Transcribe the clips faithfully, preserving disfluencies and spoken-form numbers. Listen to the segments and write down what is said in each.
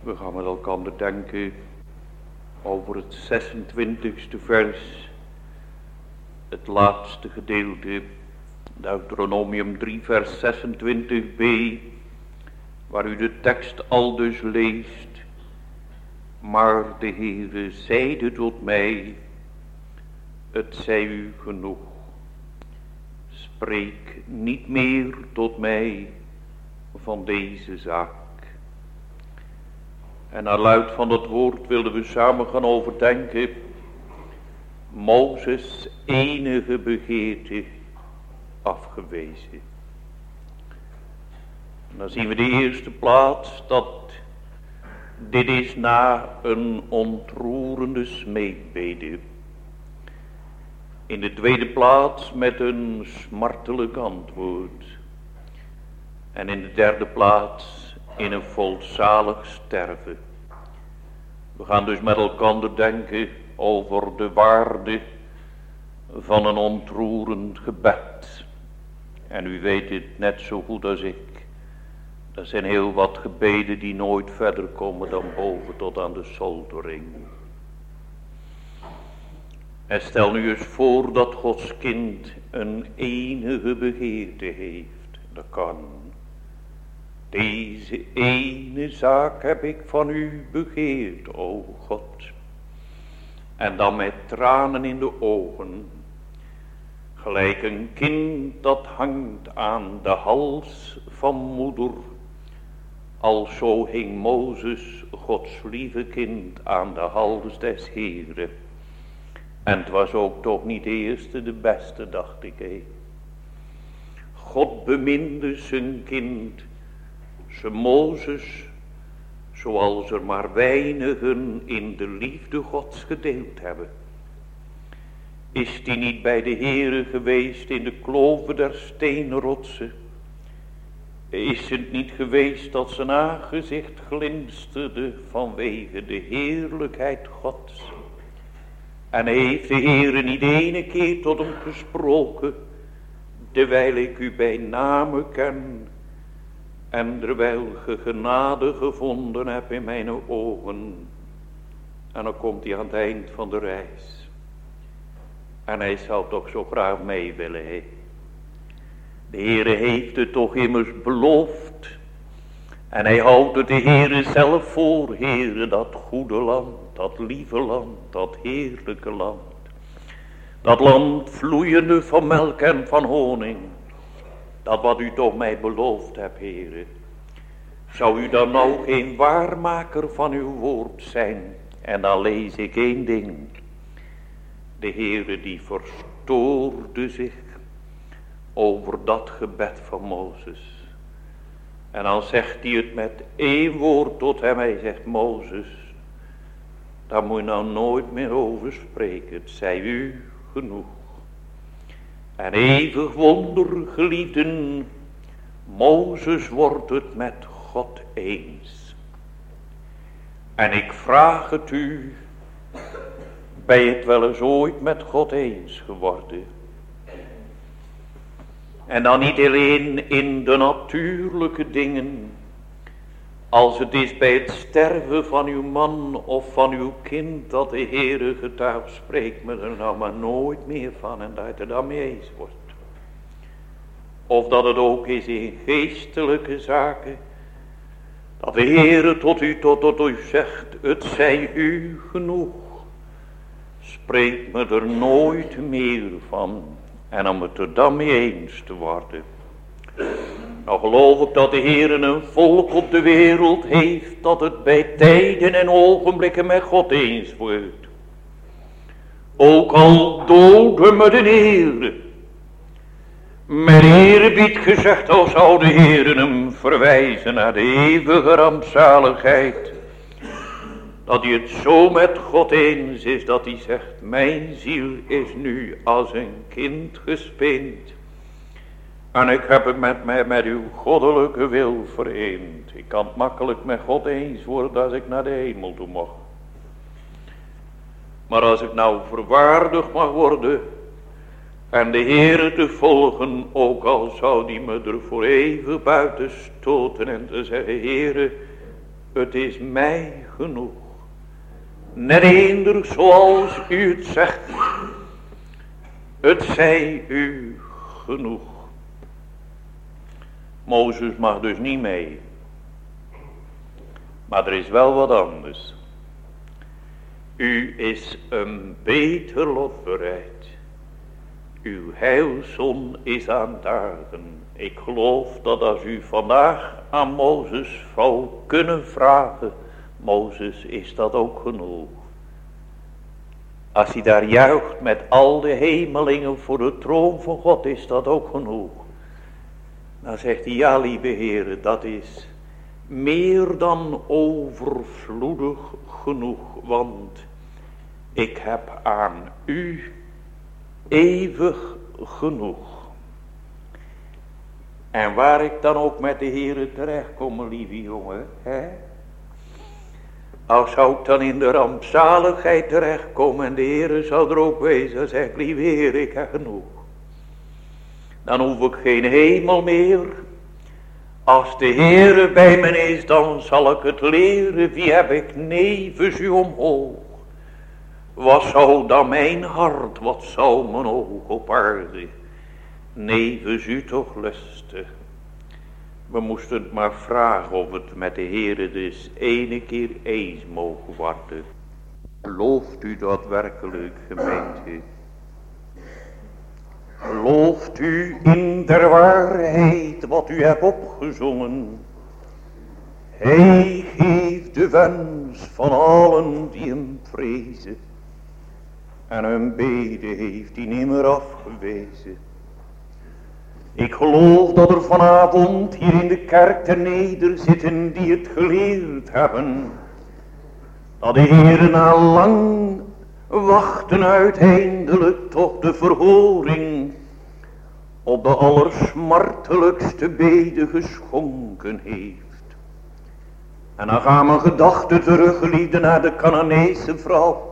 We gaan met elkaar denken over het zesentwintigste vers, het laatste gedeelte, Deuteronomium drie vers zesentwintig b, waar u de tekst aldus leest. Maar de Heere zeide tot mij, het zij u genoeg. Spreek niet meer tot mij van deze zaak. En naar luid van het woord wilden we samen gaan overdenken. Mozes enige begeerte afgewezen. En dan zien we de eerste plaats dat dit is na een ontroerende smeekbede. In de tweede plaats met een smartelijk antwoord. En in de derde plaats in een volzalig sterven. We gaan dus met elkaar denken over de waarde van een ontroerend gebed. En u weet het net zo goed als ik. Er zijn heel wat gebeden die nooit verder komen dan boven tot aan de zoldering. En stel nu eens voor dat Gods kind een enige begeerte heeft. Dat kan. Deze ene zaak heb ik van u begeerd, o God. En dan met tranen in de ogen. Gelijk een kind dat hangt aan de hals van moeder. Alzo hing Mozes, Gods lieve kind, aan de hals des Heeren. En het was ook toch niet de eerste, de beste, dacht ik. Hé. God beminde zijn kind, zijn Mozes, zoals er maar weinigen in de liefde Gods gedeeld hebben. Is die niet bij de Heere geweest in de kloven der steenrotsen? Is het niet geweest dat zijn aangezicht glinsterde vanwege de heerlijkheid Gods? En heeft de Heere niet ene keer tot hem gesproken, terwijl ik u bij name ken, en terwijl ge genade gevonden hebt in mijn ogen. En dan komt hij aan het eind van de reis. En hij zou toch zo graag mee willen, he. De Heere heeft het toch immers beloofd. En hij houdt het de Heere zelf voor, Heere, dat goede land, dat lieve land, dat heerlijke land. Dat land vloeiende van melk en van honing. Dat wat u toch mij beloofd hebt, Heere. Zou u dan nou geen waarmaker van uw woord zijn? En dan lees ik één ding. De Heere die verstoorde zich over dat gebed van Mozes. En dan zegt hij het met één woord tot hem. Hij zegt, Mozes, daar moet je nou nooit meer over spreken. Het zij u genoeg. En eeuwig wonder, geliefden, Mozes wordt het met God eens. En ik vraag het u, ben je het wel eens ooit met God eens geworden? En dan niet alleen in de natuurlijke dingen, als het is bij het sterven van uw man of van uw kind, dat de Heere getuigt, spreekt me er nou maar nooit meer van en dat je er dan mee eens wordt. Of dat het ook is in geestelijke zaken, dat de Heere tot u, tot, tot u zegt, het zij u genoeg. Spreek me er nooit meer van. En om het er dan mee eens te worden. Nou geloof ik dat de Heere een volk op de wereld heeft, dat het bij tijden en ogenblikken met God eens wordt. Ook al doden met de Heere. Met eerbied gezegd, al zou de Heere hem verwijzen naar de eeuwige rampzaligheid. Dat hij het zo met God eens is, dat hij zegt, mijn ziel is nu als een kind gespeend. En ik heb het met mij met uw goddelijke wil vereend. Ik kan het makkelijk met God eens worden als ik naar de hemel toe mag. Maar als ik nou verwaardigd mag worden en de Heere te volgen, ook al zou die me er voor even buiten stoten en te zeggen, Heere, het is mij genoeg. Net eender zoals u het zegt, het zij u genoeg. Mozes mag dus niet mee. Maar er is wel wat anders. U is een beter lot bereid. Uw heilzon is aan dagen. Ik geloof dat als u vandaag aan Mozes zou kunnen vragen, Mozes, is dat ook genoeg? Als hij daar juicht met al de hemelingen voor de troon van God, is dat ook genoeg? Dan zegt hij, ja lieve Heere, dat is meer dan overvloedig genoeg, want ik heb aan u eeuwig genoeg. En waar ik dan ook met de Heere terechtkom, lieve jongen, hè? Als zou ik dan in de rampzaligheid terechtkomen en de Heere zou er ook wezen, dan zeg ik, lieve Heer, ik heb genoeg. Dan hoef ik geen hemel meer. Als de Heere bij me is, dan zal ik het leren. Wie heb ik nevens u omhoog? Wat zou dan mijn hart, wat zou mijn oog op aarde nevens u toch lusten? We moesten het maar vragen of het met de Heere dus ene keer eens mogen worden. Gelooft u dat werkelijk, gemeente? Gelooft u in der waarheid wat u hebt opgezongen? Hij geeft de wens van allen die hem vrezen. En hun bede heeft hij nimmer afgewezen. Ik geloof dat er vanavond hier in de kerk ter neder zitten die het geleerd hebben. Dat de Heere na lang wachten uiteindelijk tot de verhoring op de allersmartelijkste bede geschonken heeft. En dan gaan mijn gedachten teruglieden naar de Canaanese vrouw.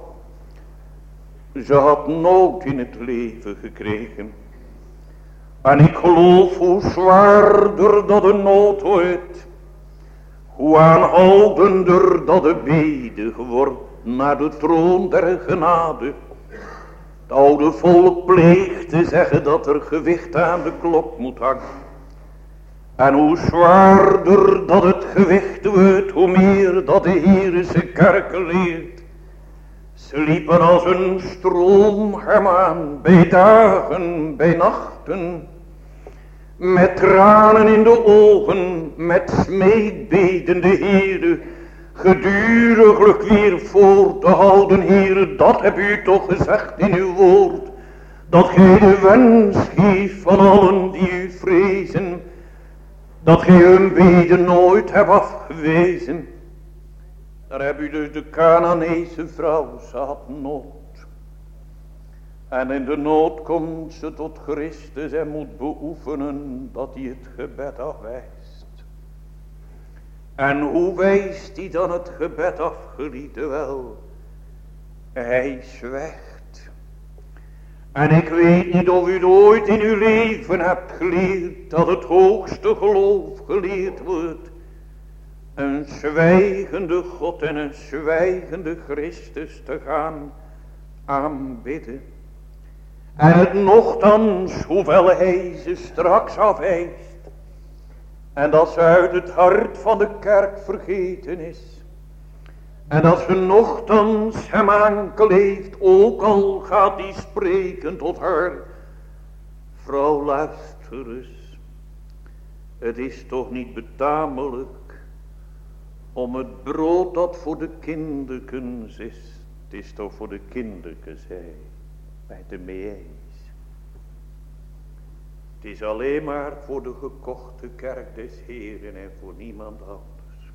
Ze had nood in het leven gekregen. En ik geloof hoe zwaarder dat de nood wordt, hoe aanhoudender dat de bede wordt naar de troon der genade. Het oude volk pleegt te zeggen dat er gewicht aan de klok moet hangen. En hoe zwaarder dat het gewicht wordt, hoe meer dat de Heere zijn kerken leert. Ze liepen als een stroom hem aan, bij dagen, bij nachten, met tranen in de ogen, met smeekbeden de Heere, geduriglijk weer voor te houden. Heere, dat heb u toch gezegd in uw woord, dat gij de wens geeft van allen die u vrezen, dat gij hun beden nooit hebt afgewezen. Daar heb u dus de Canaanese vrouw, ze had nood. En in de nood komt ze tot Christus en moet beoefenen dat hij het gebed afwijst. En hoe wijst hij dan het gebed af, geliefde wel? Hij zwijgt. En ik weet niet of u het ooit in uw leven hebt geleerd, dat het hoogste geloof geleerd wordt. Een zwijgende God en een zwijgende Christus te gaan aanbidden. En het nochtans, hoewel hij ze straks afwijst. En dat ze uit het hart van de kerk vergeten is. En dat ze nochtans hem aankleeft, ook al gaat hij spreken tot haar. Vrouw, luister eens. Het is toch niet betamelijk om het brood dat voor de kinderkens is. Het is toch voor de kinderkens, hij. Bij de mee eens. Het is alleen maar voor de gekochte kerk des Heeren en voor niemand anders.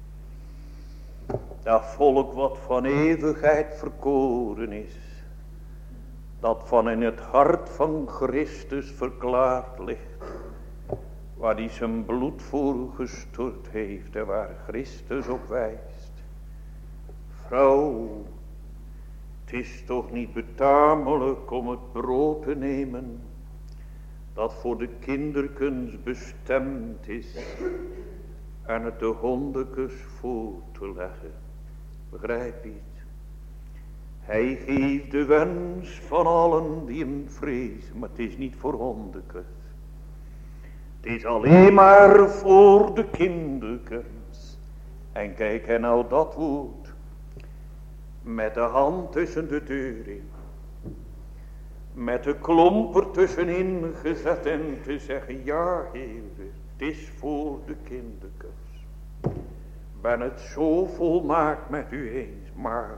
Dat volk wat van eeuwigheid verkoren is. Dat van in het hart van Christus verklaard ligt. Waar hij zijn bloed voor gestort heeft en waar Christus op wijst. Vrouw, het is toch niet betamelijk om het brood te nemen dat voor de kinderkens bestemd is. en het de hondekes voor te leggen. Begrijp je het? Hij geeft de wens van allen die hem vrezen, maar het is niet voor hondekes. Het is alleen maar voor de kinderkens. En kijk en nou dat woord, met de hand tussen de deur in, met de klomper tussenin gezet en te zeggen, ja Heer, het is voor de kinderkens. Ben het zo volmaakt met u eens, maar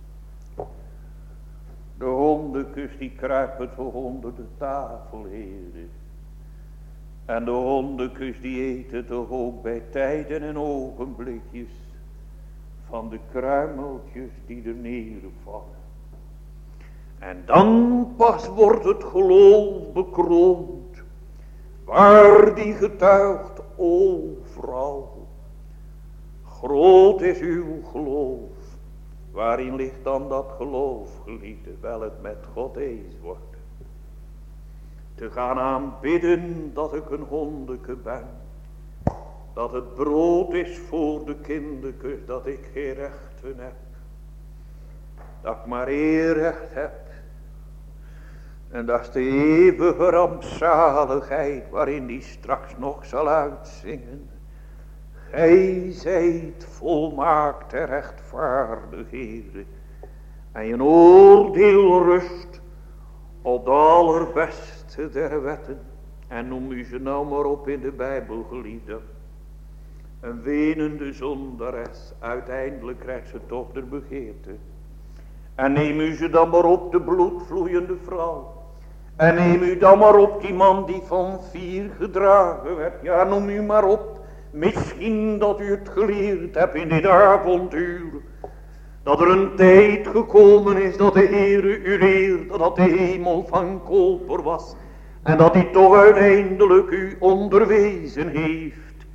de hondenkus die kruipen toch onder de tafel, Heer. En de hondenkus die eten toch ook bij tijden en ogenblikjes van de kruimeltjes die er neervallen. En dan pas wordt het geloof bekroond, waar die getuigt, o vrouw, groot is uw geloof. Waarin ligt dan dat geloof, geliefde? Wel het met God eens worden. Te gaan aanbidden dat ik een hondeke ben. Dat het brood is voor de kinderkes, dat ik geen rechten heb. Dat ik maar één recht heb. En dat is de eeuwige rampzaligheid waarin die straks nog zal uitzingen. Gij zijt volmaakt en rechtvaardig, Heere. En je oordeel rust op de allerbeste der wetten. En noem u ze nou maar op in de Bijbel, geliefde. Een wenende zondares, uiteindelijk krijgt ze toch de begeerte. En neem u ze dan maar op, de bloedvloeiende vrouw. En neem u dan maar op, die man die van vier gedragen werd. Ja, noem u maar op. Misschien dat u het geleerd hebt in dit avonduur. Dat er een tijd gekomen is dat de Heere u leerde dat de hemel van koper was. En dat hij toch uiteindelijk u onderwezen heeft.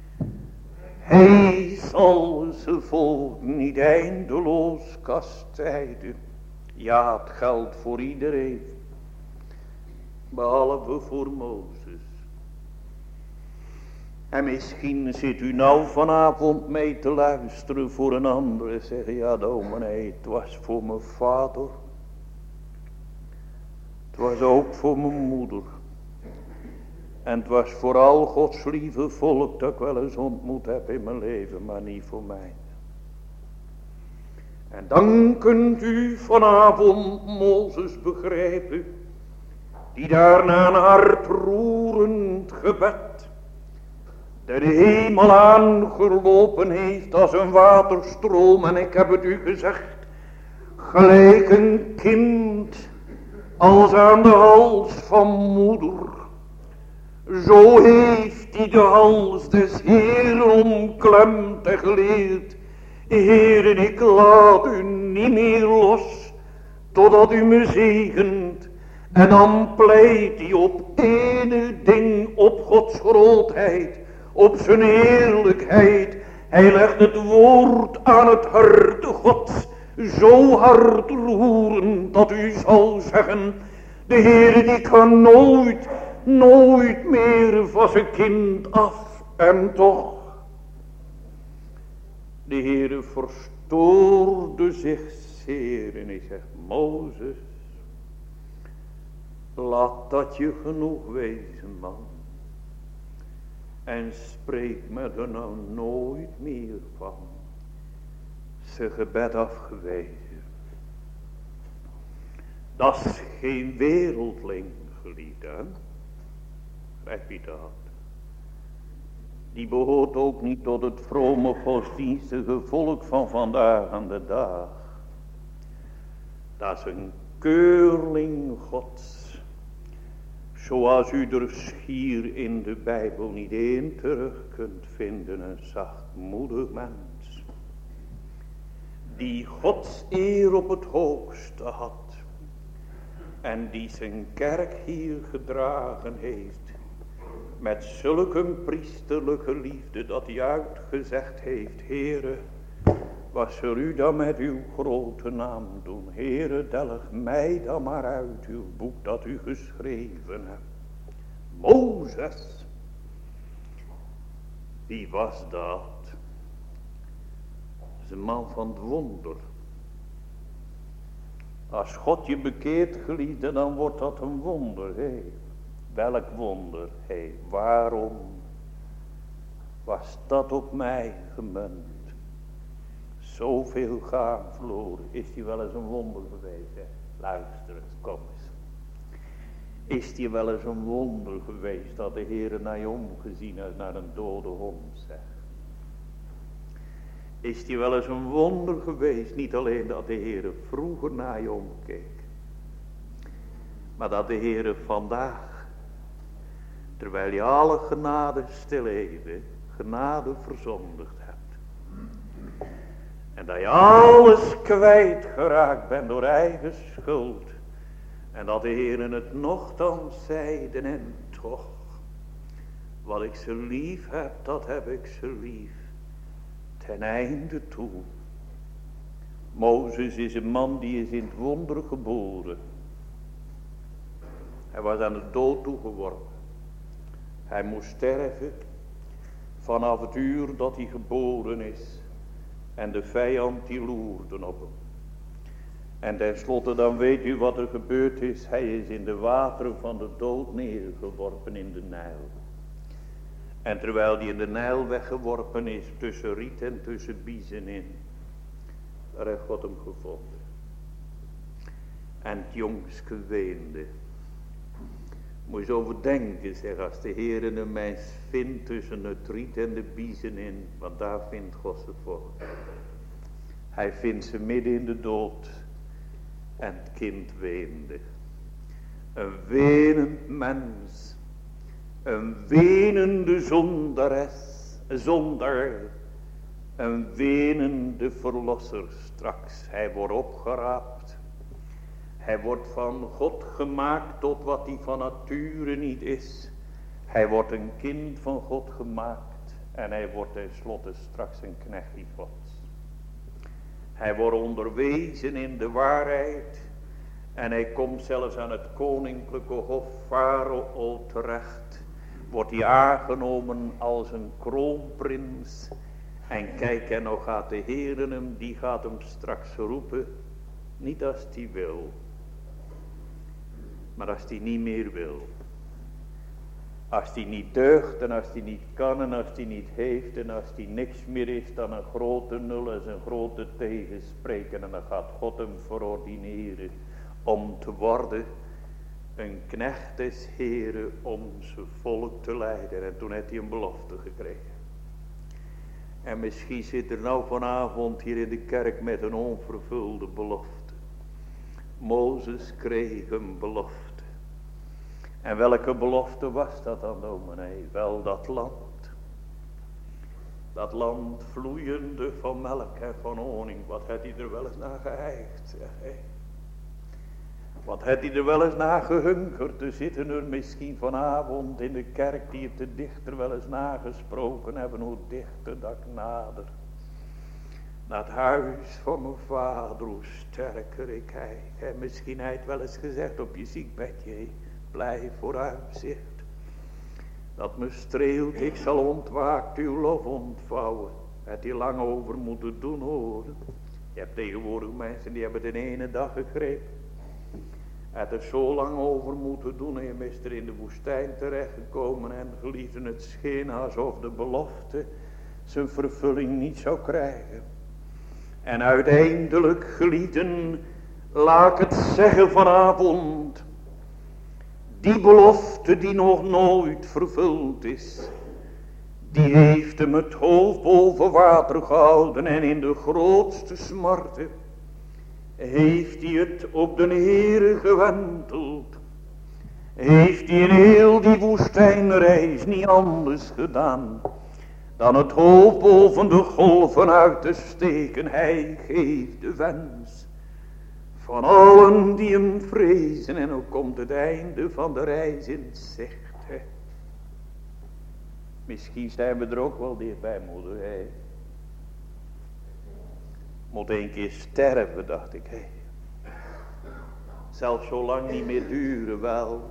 Hij zal ze volk niet eindeloos kastijden. Ja, het geldt voor iedereen. Behalve voor Mozes. En misschien zit u nou vanavond mee te luisteren voor een ander. En zeggen, ja dominee, het was voor mijn vader. Het was ook voor mijn moeder. En het was vooral Gods lieve volk dat ik wel eens ontmoet heb in mijn leven, maar niet voor mij. En dan kunt u vanavond Mozes begrijpen, die daarna een hartroerend gebed de hemel aangelopen heeft als een waterstroom. En ik heb het u gezegd, gelijk een kind als aan de hals van moeder. Zo heeft hij de hals des Heeren omklemd en geleerd. Heeren, ik laat u niet meer los, totdat u me zegent. En dan pleit hij op ene ding, op Gods grootheid, op zijn heerlijkheid. Hij legt het woord aan het harte Gods, zo hard roeren, dat u zal zeggen, de Heere die kan nooit, nooit meer van zijn kind af. En toch, de Heere verstoorde zich zeer en hij zegt, Mozes, laat dat je genoeg wezen, man. En spreek me er nou nooit meer van. Zijn gebed afgewezen. Dat is geen wereldling, geliefde. Begrijp je dat? Die behoort ook niet tot het vrome godsdienstige volk van vandaag aan de dag. Dat is een keurling Gods. Zoals u er schier in de Bijbel niet één terug kunt vinden. Een zachtmoedig mens. Die Gods eer op het hoogste had. En die zijn kerk hier gedragen heeft. Met zulke priesterlijke liefde dat hij uitgezegd heeft. Heere, wat zul u dan met uw grote naam doen? Heere, delg mij dan maar uit uw boek dat u geschreven hebt. Mozes, wie was dat? is een man van het wonder. Als God je bekeert, geliefde, dan wordt dat een wonder. Hé, welk wonder? Hé, waarom was dat op mij gemunt? Zoveel gaan verloren. Is die wel eens een wonder geweest? Hè? Luister eens, kom eens. Is die wel eens een wonder geweest dat de Heere naar je omgezien heeft naar een dode hond, zeg? Is die wel eens een wonder geweest, niet alleen dat de Heere vroeger naar je omkeek, maar dat de Heere vandaag, terwijl je alle genade stilleerde, genade verzondigd hebt. En dat je alles kwijtgeraakt bent door eigen schuld. En dat de Heere het nochtans zeiden en toch, wat ik ze lief heb, dat heb ik ze lief. Ten einde toe. Mozes is een man die is in het wonder geboren. Hij was aan de dood toegeworpen. Hij moest sterven vanaf het uur dat hij geboren is. En de vijand die loerde op hem. En tenslotte dan weet u wat er gebeurd is. Hij is in de wateren van de dood neergeworpen in de Nijl. En terwijl hij in de Nijl weggeworpen is, tussen riet en tussen biezen in, daar heeft God hem gevonden. En het jongske weende. Moet je eens overdenken, zeg, als de Heer een mens vindt tussen het riet en de biezen in, want daar vindt God ze voor. Hij vindt ze midden in de dood. En het kind weende. Een wenend mens. Een wenende zondares, zondaar, een wenende verlosser straks. Hij wordt opgeraapt. Hij wordt van God gemaakt tot wat hij van nature niet is. Hij wordt een kind van God gemaakt en hij wordt tenslotte straks een knecht die Gods. Hij wordt onderwezen in de waarheid en hij komt zelfs aan het koninklijke hof Farao terecht. Wordt hij aangenomen als een kroonprins. En kijk, en nou gaat de Heere hem, die gaat hem straks roepen. Niet als hij wil. Maar als hij niet meer wil. Als hij niet deugt en als hij niet kan en als hij niet heeft. En als hij niks meer is dan een grote nul en een grote tegenspreken. En dan gaat God hem verordineren om te worden een knecht des Heeren om zijn volk te leiden. En toen heeft hij een belofte gekregen. En misschien zit er nou vanavond hier in de kerk met een onvervulde belofte. Mozes kreeg een belofte. En welke belofte was dat dan, dominee? Wel dat land. Dat land vloeiende van melk en van honing. Wat had hij er wel eens naar geheigd, zeg hé. Wat had hij er wel eens naar gehungerd. Er zitten er misschien vanavond in de kerk die het de dichter wel eens nagesproken hebben. Hoe dichter dat ik nader. Naar het huis van mijn vader, hoe sterker ik hij. En misschien hij het wel eens gezegd op je ziekbedje. Blijf vooruitzicht. Dat me streelt, ik zal ontwaakt uw lof ontvouwen. Het die lang over moeten doen horen. Je hebt tegenwoordig mensen die hebben het in ene dag gegrepen. Het er zo lang over moeten doen en je bent er in de woestijn terechtgekomen en geliefden, het scheen alsof de belofte zijn vervulling niet zou krijgen. En uiteindelijk, geliefden, laat ik het zeggen vanavond, die belofte die nog nooit vervuld is, die heeft hem het hoofd boven water gehouden en in de grootste smarten heeft hij het op de Heere gewenteld. Heeft hij in heel die woestijnreis niet anders gedaan dan het hoofd boven de golven uit te steken. Hij geeft de wens van allen die hem vrezen. En ook komt het einde van de reis in zicht. Hè. Misschien zijn we er ook wel dichtbij, moeder. Hè. Moet een keer sterven, dacht ik. Hey. Zelfs zo lang niet meer duren wel.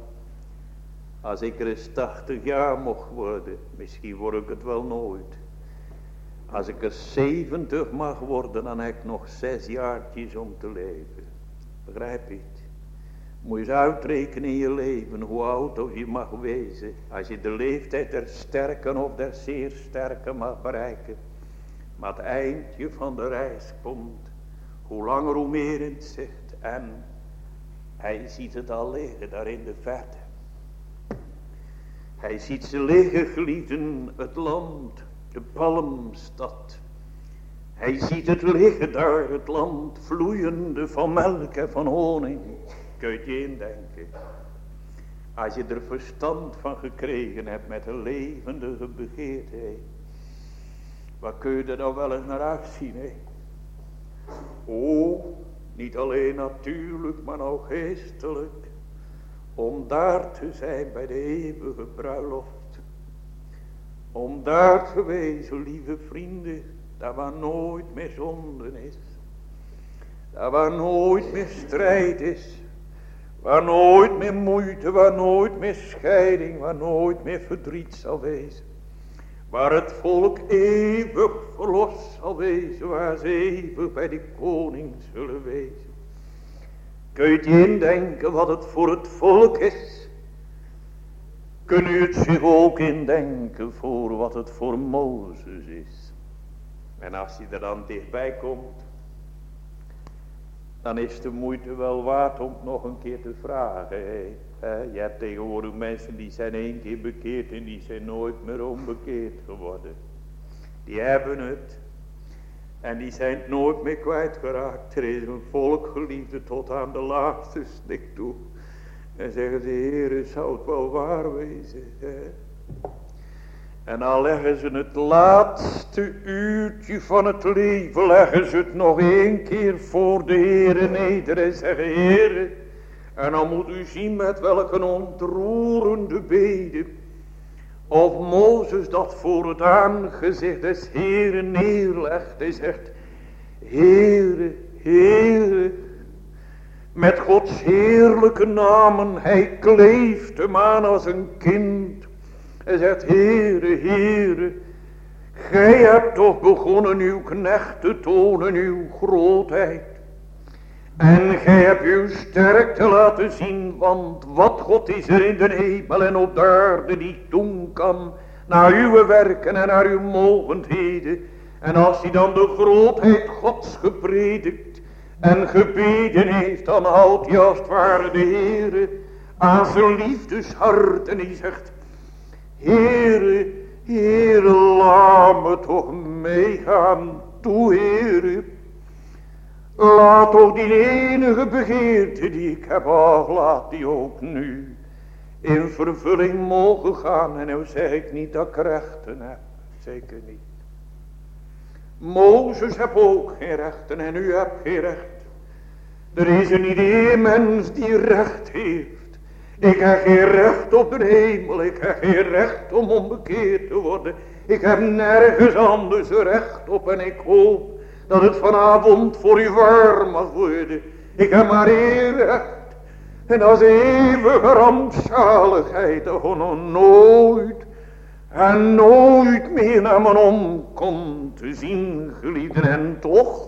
Als ik er eens tachtig jaar mocht worden. Misschien word ik het wel nooit. Als ik er zeventig mag worden, dan heb ik nog zes jaartjes om te leven. Begrijp je het? Moet je eens uitrekenen in je leven, hoe oud of je mag wezen. Als je de leeftijd der sterken of der zeer sterken mag bereiken. Maar het eindje van de reis komt. Hoe langer hoe meer in het zicht. En hij ziet het al liggen daar in de verte. Hij ziet ze liggen, geliefden, het land, de palmstad. Hij ziet het liggen daar, het land, vloeiende van melk en van honing. Kun je het je indenken? Als je er verstand van gekregen hebt met een levendige begeerte. Waar kun je er dan wel eens naar uitzien? He? O, niet alleen natuurlijk, maar ook geestelijk. Om daar te zijn bij de eeuwige bruiloft. Om daar te wezen, lieve vrienden, daar waar nooit meer zonde is. Daar waar nooit meer strijd is. Waar nooit meer moeite, waar nooit meer scheiding, waar nooit meer verdriet zal wezen. Waar het volk eeuwig verlost zal wezen, waar ze eeuwig bij de koning zullen wezen. Kun je het je indenken wat het voor het volk is? Kun je het zich ook indenken voor wat het voor Mozes is? En als je er dan dichtbij komt, dan is de moeite wel waard om het nog een keer te vragen. Hey, hè? Je hebt tegenwoordig mensen die zijn één keer bekeerd en die zijn nooit meer onbekeerd geworden. Die hebben het. En die zijn het nooit meer kwijtgeraakt. Er is een volk geliefde tot aan de laatste snik toe. En zeggen ze, Heere, zou het wel waar wezen. Hè? En dan leggen ze het laatste uurtje van het leven, leggen ze het nog één keer voor de Heere neder en zeggen, Heere. En dan moet u zien met welke ontroerende bede. Of Mozes dat voor het aangezicht des Heere neerlegt. Hij zegt, Heere, Heere. Met Gods heerlijke namen, hij kleeft hem aan als een kind. Hij zegt, Heere, Heere, gij hebt toch begonnen uw knecht te tonen uw grootheid. En gij hebt uw sterkte laten zien, want wat God is er in de hemel en op de aarde die doen kan, naar uw werken en naar uw mogendheden. En als hij dan de grootheid Gods gepredikt en gebeden heeft, dan houdt hij als het ware de Heere aan zijn liefdeshart en hij zegt, Heere, Heere, laat me toch meegaan, toe Heere. Laat toch die enige begeerte die ik heb, ach, laat die ook nu in vervulling mogen gaan. En nou zeg ik niet dat ik rechten heb, zeker niet. Mozes heb ook geen rechten en u hebt geen rechten. Er is er niet één mens die recht heeft. Ik heb geen recht op de hemel, ik heb geen recht om onbekeerd te worden. Ik heb nergens anders recht op en ik hoop dat het vanavond voor u waar mag worden. Ik heb maar één recht. En dat is eeuwige rampzaligheid, dat gewoon nooit en nooit meer naar mijn omkomt te zien, geliefden. En toch,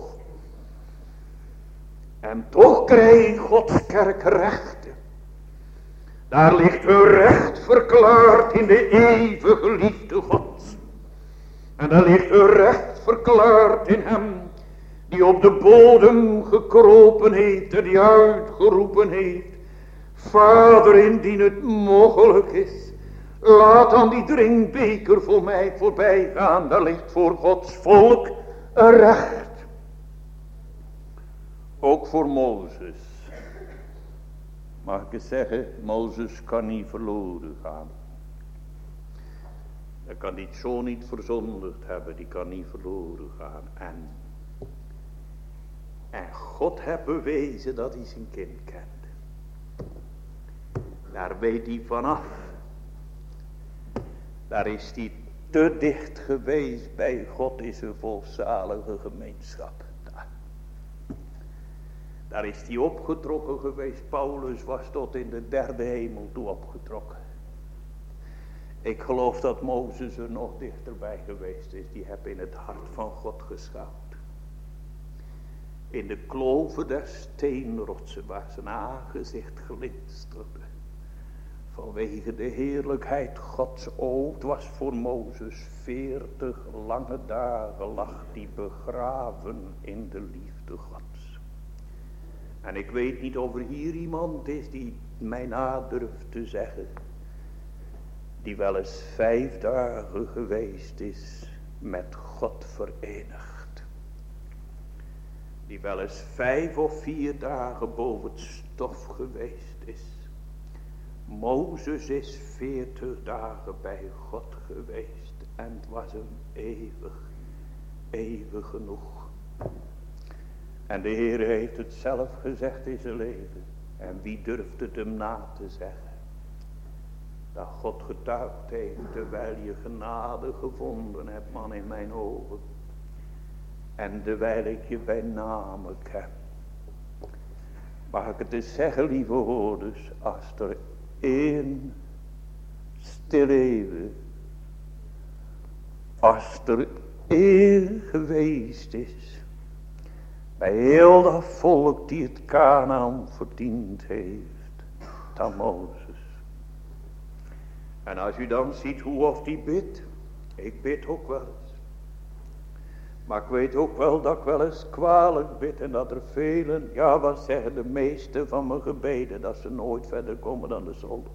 en toch krijgt Gods kerk rechten. Daar ligt hun recht verklaard in de eeuwige liefde Gods. En daar ligt hun recht verklaard in hem die op de bodem gekropen heeft en die uitgeroepen heeft, Vader, indien het mogelijk is, laat dan die drinkbeker voor mij voorbij gaan. Daar ligt voor Gods volk een recht. Ook voor Mozes. Mag ik eens zeggen, Mozes kan niet verloren gaan. Hij kan dit zo niet verzondigd hebben, die kan niet verloren gaan. En, en God heeft bewezen dat hij zijn kind kent. Daar weet hij vanaf. Daar is hij te dicht geweest bij God is een volzalige gemeenschap. Daar. Daar is hij opgetrokken geweest. Paulus was tot in de derde hemel toe opgetrokken. Ik geloof dat Mozes er nog dichterbij geweest is. Die heb in het hart van God geschouwd. In de kloven der steenrotsen waar zijn aangezicht glinsterde. Vanwege de heerlijkheid Gods. O, het was voor Mozes veertig lange dagen lag die begraven in de liefde Gods. En ik weet niet of er hier iemand is die mij nadurft te zeggen. Die wel eens vijf dagen geweest is met God verenigd. Die wel eens vijf of vier dagen boven het stof geweest is. Mozes is veertig dagen bij God geweest. En het was hem eeuwig, eeuwig genoeg. En de Heer heeft het zelf gezegd in zijn leven. En wie durft het hem na te zeggen? Dat God getuigd heeft terwijl je genade gevonden hebt, man, in mijn ogen. En terwijl ik je bij naam ken. Mag ik het eens zeggen, lieve hoorders, als er één stil even, als er één geweest is, bij heel dat volk die het Kanaan verdiend heeft, dan Mozes. En als u dan ziet hoe of die bidt, ik bid ook wel eens. Maar ik weet ook wel dat ik wel eens kwalijk bid en dat er velen, ja wat zeggen de meeste van mijn gebeden, dat ze nooit verder komen dan de zolder.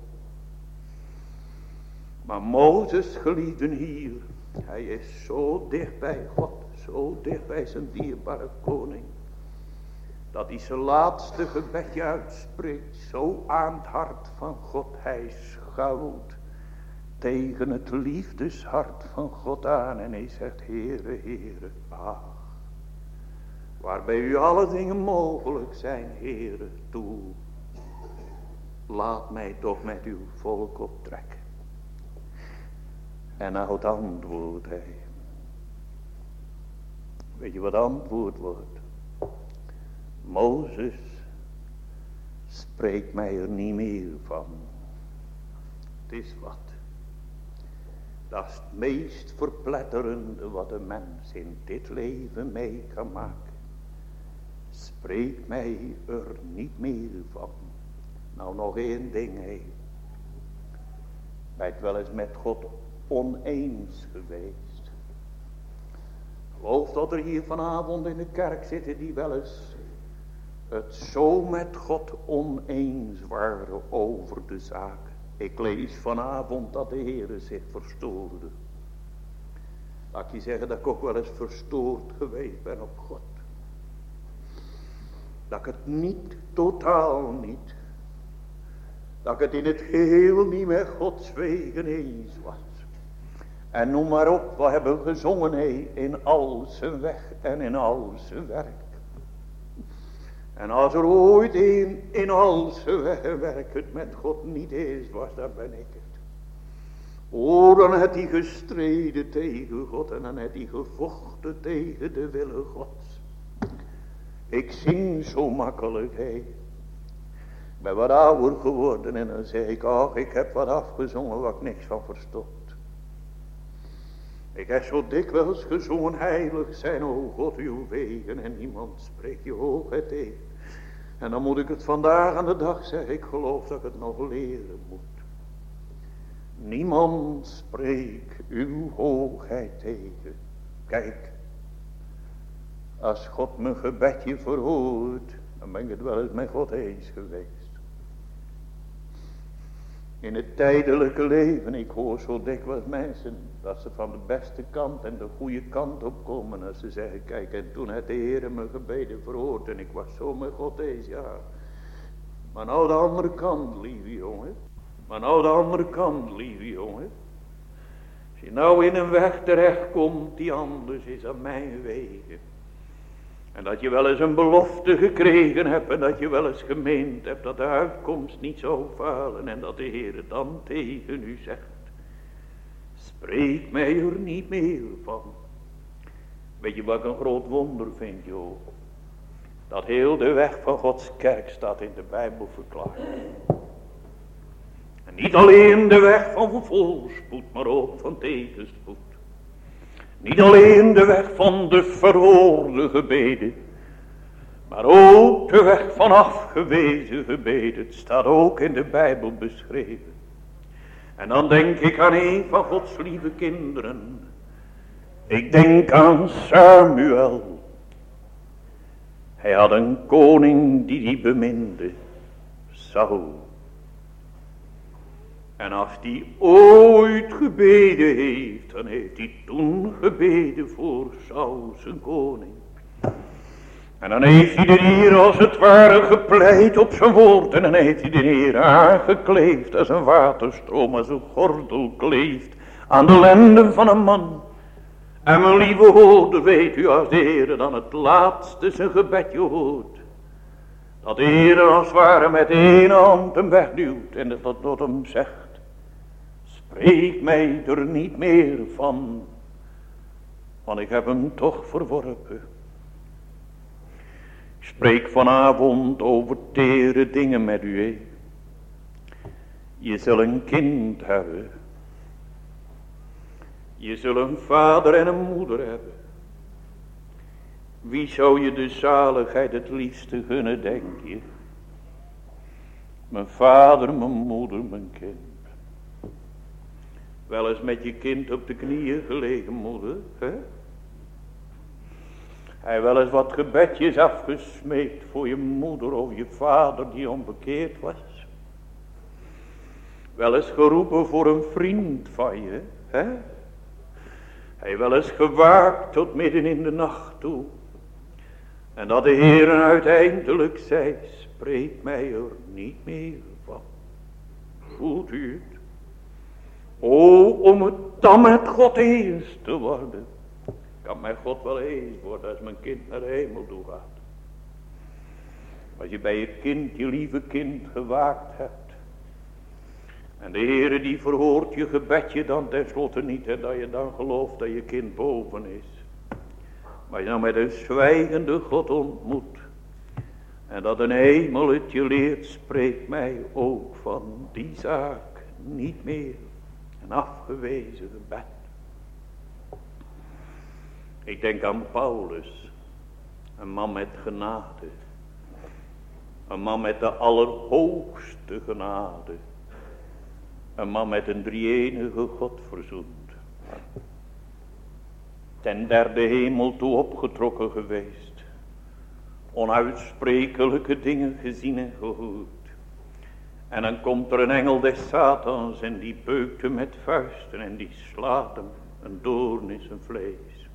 Maar Mozes geliefden hier, hij is zo dicht bij God, zo dicht bij zijn dierbare koning, dat hij zijn laatste gebedje uitspreekt, zo aan het hart van God, hij schuilt tegen het liefdeshart van God aan en hij zegt, Heere, Heere, ach, waar bij u alle dingen mogelijk zijn, Heere, toe, laat mij toch met uw volk optrekken. En nou het antwoord hij. Weet je wat antwoord wordt? Mozes, spreek mij er niet meer van. Het is wat. Dat is het meest verpletterende wat een mens in dit leven mee kan maken. Spreek mij er niet meer van. Nou nog één ding, hé. Ben je het wel eens met God oneens geweest? Geloof dat er hier vanavond in de kerk zitten die wel eens het zo met God oneens waren over de zaak. Ik lees vanavond dat de Heere zich verstoorde. Laat ik je zeggen dat ik ook wel eens verstoord geweest ben op God. Dat ik het niet, totaal niet. Dat ik het in het geheel niet met Gods wegen eens was. En noem maar op, we hebben gezongen he, in al zijn weg en in al zijn werk. En als er ooit een in al zijn weg en werk het met God niet eens was, dan ben ik het. O, dan had hij gestreden tegen God en dan had hij gevochten tegen de wille Gods. Ik zing zo makkelijk, hé. Ik ben wat ouder geworden en dan zeg ik, ach, ik heb wat afgezongen waar ik niks van verstond. Ik heb zo dikwijls gezongen, heilig zijn, o God, uw wegen, en niemand spreekt je hoogheid tegen. En dan moet ik het vandaag aan de dag zeggen, ik geloof dat ik het nog leren moet. Niemand spreekt uw hoogheid tegen. Kijk, als God mijn gebedje verhoort, dan ben ik het wel eens met God eens geweest. In het tijdelijke leven, ik hoor zo dikwijls mensen, dat ze van de beste kant en de goede kant opkomen. Als ze zeggen, kijk, en toen had de Heer mijn gebeden verhoord en ik was zo met God eens, ja. Maar nou de andere kant, lieve jongen. Maar nou de andere kant, lieve jongen. Als je nou in een weg terechtkomt die anders is dan mijn wegen. En dat je wel eens een belofte gekregen hebt en dat je wel eens gemeend hebt dat de uitkomst niet zou falen. En dat de Heer dan tegen u zegt, spreek mij er niet meer van. Weet je wat ik een groot wonder vind, joh? Dat heel de weg van Gods kerk staat in de Bijbel verklaard. En En niet alleen de weg van voorspoed, maar ook van tegenspoed. Niet alleen de weg van de verhoorde gebeden, maar ook de weg van afgewezen gebeden. Het staat ook in de Bijbel beschreven. En dan denk ik aan een van Gods lieve kinderen. Ik denk aan Samuel. Hij had een koning die die beminde, Saul. En als die ooit gebeden heeft, dan heeft hij toen gebeden voor Saul zijn koning. En dan heeft hij de Heer als het ware gepleit op zijn woord. En dan heeft hij de Heer aangekleefd als een waterstroom, als een gordel kleeft aan de lenden van een man. En mijn lieve hoorder, weet u, als de Heer dan het laatste zijn gebedje hoort, dat de Heer als het ware met één hand hem wegduwt en dat tot hem zegt: spreek mij er niet meer van, want ik heb hem toch verworpen. Ik spreek vanavond over tere dingen met u. He. Je zult een kind hebben. Je zult een vader en een moeder hebben. Wie zou je de zaligheid het liefste gunnen, denk je? Mijn vader, mijn moeder, mijn kind. Wel eens met je kind op de knieën gelegen, moeder, hè? Hij wel eens wat gebedjes afgesmeekt voor je moeder of je vader die onbekeerd was. Wel eens geroepen voor een vriend van je, hè? Hij wel eens gewaakt tot midden in de nacht toe. En dat de Heer uiteindelijk zei: spreek mij er niet meer van. Voelt u het? O, om het dan met God eens te worden. Kan met God wel eens worden als mijn kind naar de hemel toe gaat. Als je bij je kind, je lieve kind, gewaakt hebt. En de Heere die verhoort je gebedje dan tenslotte niet. En dat je dan gelooft dat je kind boven is. Maar je dan met een zwijgende God ontmoet. En dat een hemel het je leert, spreekt mij ook van die zaak niet meer. Een afgewezen gebed. Ik denk aan Paulus. Een man met genade. Een man met de allerhoogste genade. Een man met een drie-enige God verzoend. Ten derde hemel toe opgetrokken geweest. Onuitsprekelijke dingen gezien en gehoord. En dan komt er een engel des Satans en die beukt hem met vuisten en die slaat hem een doorn in zijn vlees.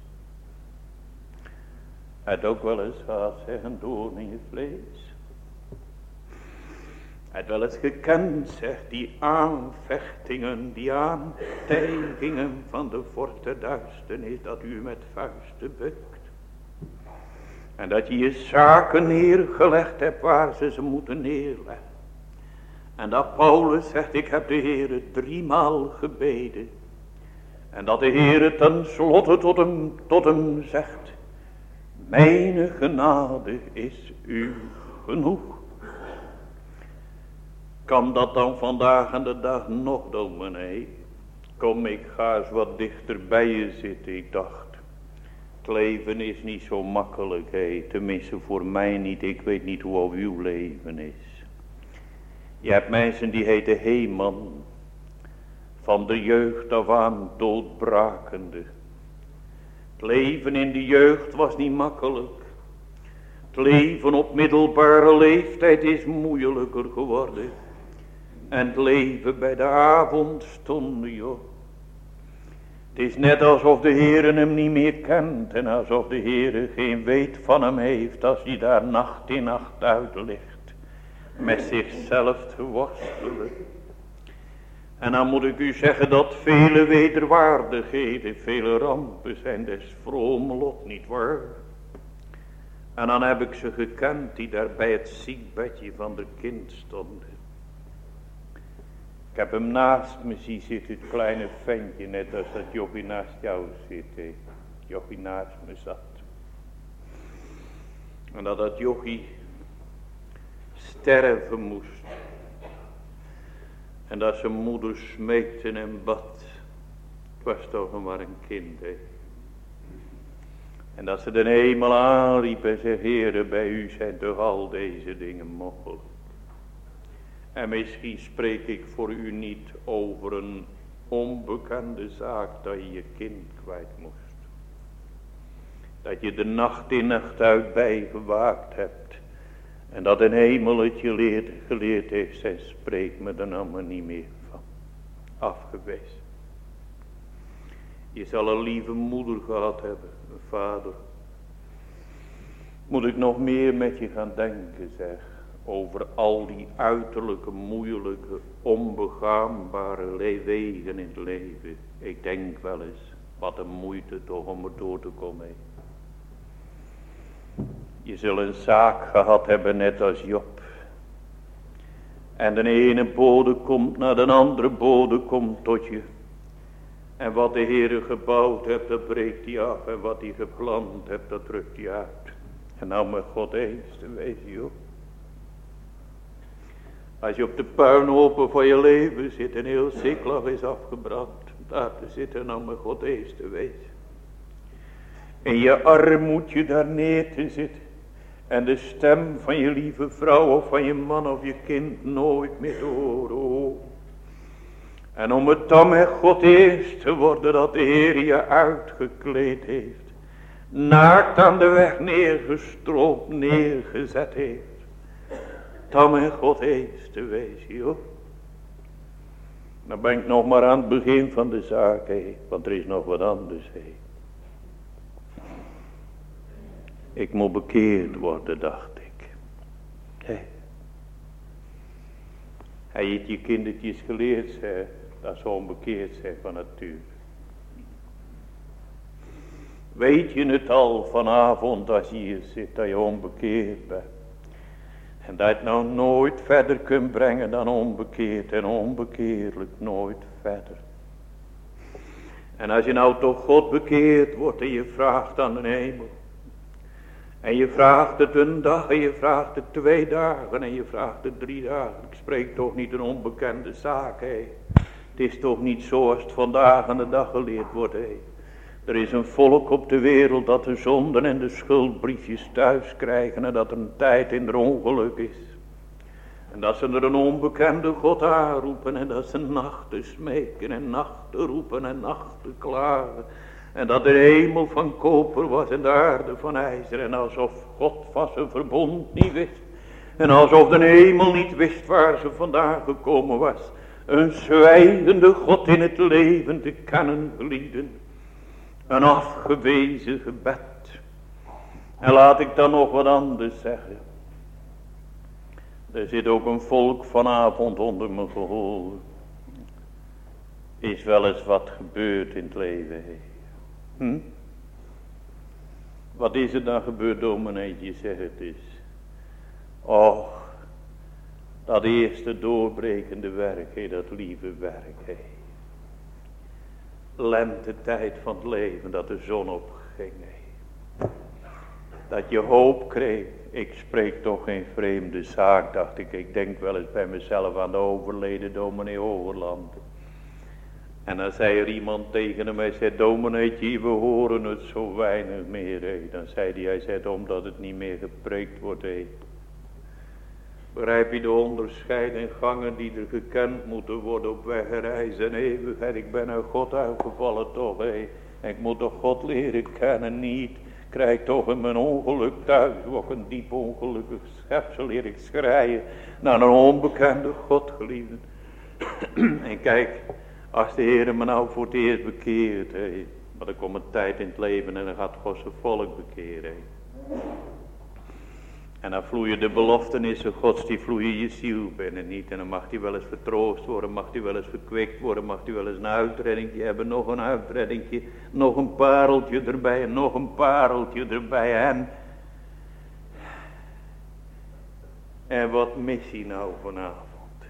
Hij had ook wel eens gehad, zeg, een doorn in je vlees. Hij had wel eens gekend, zegt, die aanvechtingen, die aantijgingen van de vorst der duisternis, dat u met vuisten bukt. En dat je je zaken neergelegd hebt waar ze ze moeten neerleggen. En dat Paulus zegt, ik heb de Heere driemaal gebeden. En dat de Heere tenslotte tot hem, tot hem zegt, mijn genade is u genoeg. Kan dat dan vandaag aan de dag nog, dominee? Kom, ik ga eens wat dichter bij je zitten. Ik dacht, het leven is niet zo makkelijk, hé. Tenminste voor mij niet. Ik weet niet hoe al uw leven is. Je hebt mensen die heten Heeman. Van de jeugd af aan doodbrakende. Het leven in de jeugd was niet makkelijk. Het leven op middelbare leeftijd is moeilijker geworden. En het leven bij de avondstonden, joh. Het is net alsof de Heere hem niet meer kent. En alsof de Heere geen weet van hem heeft. Als hij daar nacht in nacht uit ligt. Met zichzelf te worstelen. En dan moet ik u zeggen dat vele wederwaardigheden, vele rampen zijn des vrome lot niet waar. En dan heb ik ze gekend die daar bij het ziekbedje van de kind stonden. Ik heb hem naast me zien zitten, het kleine ventje, net als dat jochie naast jou zit. He. Jochie naast me zat. En dat dat jochie sterven moest. En dat zijn moeder smeekte en bad. Het was toch nog maar een kind, hè. En dat ze de hemel aanriep en zei, Heere, bij u zijn toch al deze dingen mogelijk. En misschien spreek ik voor u niet over een onbekende zaak dat je je kind kwijt moest. Dat je de nacht in nacht uit bijgewaakt hebt. En dat een hemel het je leerd, geleerd heeft, zij spreekt me er allemaal niet meer van. Afgewezen. Je zal een lieve moeder gehad hebben, een vader. Moet ik nog meer met je gaan denken, zeg. Over al die uiterlijke, moeilijke, onbegaanbare wegen in het leven. Ik denk wel eens, wat een moeite toch om er door te komen. Je zult een zaak gehad hebben net als Job. En de ene bode komt naar de andere bode komt tot je. En wat de Heere gebouwd hebt, dat breekt hij af. En wat hij geplant hebt, dat drukt hij uit. En nou met God eens te wezen, joh. Als je op de puinhopen van je leven zit en heel Ziklag is afgebrand. Daar te zitten nou met God eens te wezen. In je armoede daar neer te zitten. En de stem van je lieve vrouw of van je man of je kind nooit meer te horen. Oh. En om het dan met God eerst te worden dat de Heer je uitgekleed heeft. Naakt aan de weg neergestroomd, neergezet heeft. Dan met God eens te wezen, joh. Dan ben ik nog maar aan het begin van de zaak, hé. Want er is nog wat anders, hé. Ik moet bekeerd worden, dacht ik. Hé. Hij heeft je kindertjes geleerd, zeg, dat ze onbekeerd zijn van natuur. Weet je het al vanavond als je hier zit, dat je onbekeerd bent. En dat je het nou nooit verder kunt brengen dan onbekeerd en onbekeerlijk nooit verder. En als je nou toch God bekeerd wordt en je vraagt aan de hemel. En je vraagt het een dag en je vraagt het twee dagen en je vraagt het drie dagen. Ik spreek toch niet een onbekende zaak, hé. Het is toch niet zo als het vandaag aan de dag geleerd wordt, hé. Er is een volk op de wereld dat de zonden en de schuldbriefjes thuis krijgen en dat er een tijd in er ongeluk is. En dat ze er een onbekende God aanroepen en dat ze nachten smeken en nachten roepen en nachten klagen. En dat de hemel van koper was en de aarde van ijzer. En alsof God van zijn verbond niet wist. En alsof de hemel niet wist waar ze vandaan gekomen was. Een zwijgende God in het leven te kennen gelieden. Een afgewezen gebed. En laat ik dan nog wat anders zeggen. Er zit ook een volk vanavond onder mijn gehoor. Is wel eens wat gebeurd in het leven. Hm? Wat is er dan gebeurd, domineetje, zeg het eens. Och, dat eerste doorbrekende werk, he, dat lieve werk, he. Lentetijd van het leven, dat de zon opging, he. Dat je hoop kreeg. Ik spreek toch geen vreemde zaak, dacht ik. Ik denk wel eens bij mezelf aan de overleden dominee Hogerland. En dan zei er iemand tegen hem, hij zei, domineetje, we horen het zo weinig meer. He. Dan zei hij, hij zei, omdat het niet meer gepreekt wordt. He. Begrijp je de onderscheiden gangen die er gekend moeten worden op weg en reis en eeuwigheid. Ik ben uit God uitgevallen toch. He. En ik moet toch God leren kennen, niet. Krijg toch in mijn ongeluk thuis, ook een diep ongelukkig schepsel, leer ik schreien naar een onbekende God, geliefden. En kijk, als de Heer me nou voor het eerst bekeert, hé, maar er komt een tijd in het leven en dan gaat God zijn volk bekeren. Hé. En dan vloeien de beloftenissen Gods, die vloeien je ziel binnen niet. En dan mag die wel eens vertroost worden, mag die wel eens verkwikt worden, mag die wel eens een uitreddingje hebben, nog een uitreddingje, nog een pareltje erbij en nog een pareltje erbij. En, en wat mis hij nou vanavond?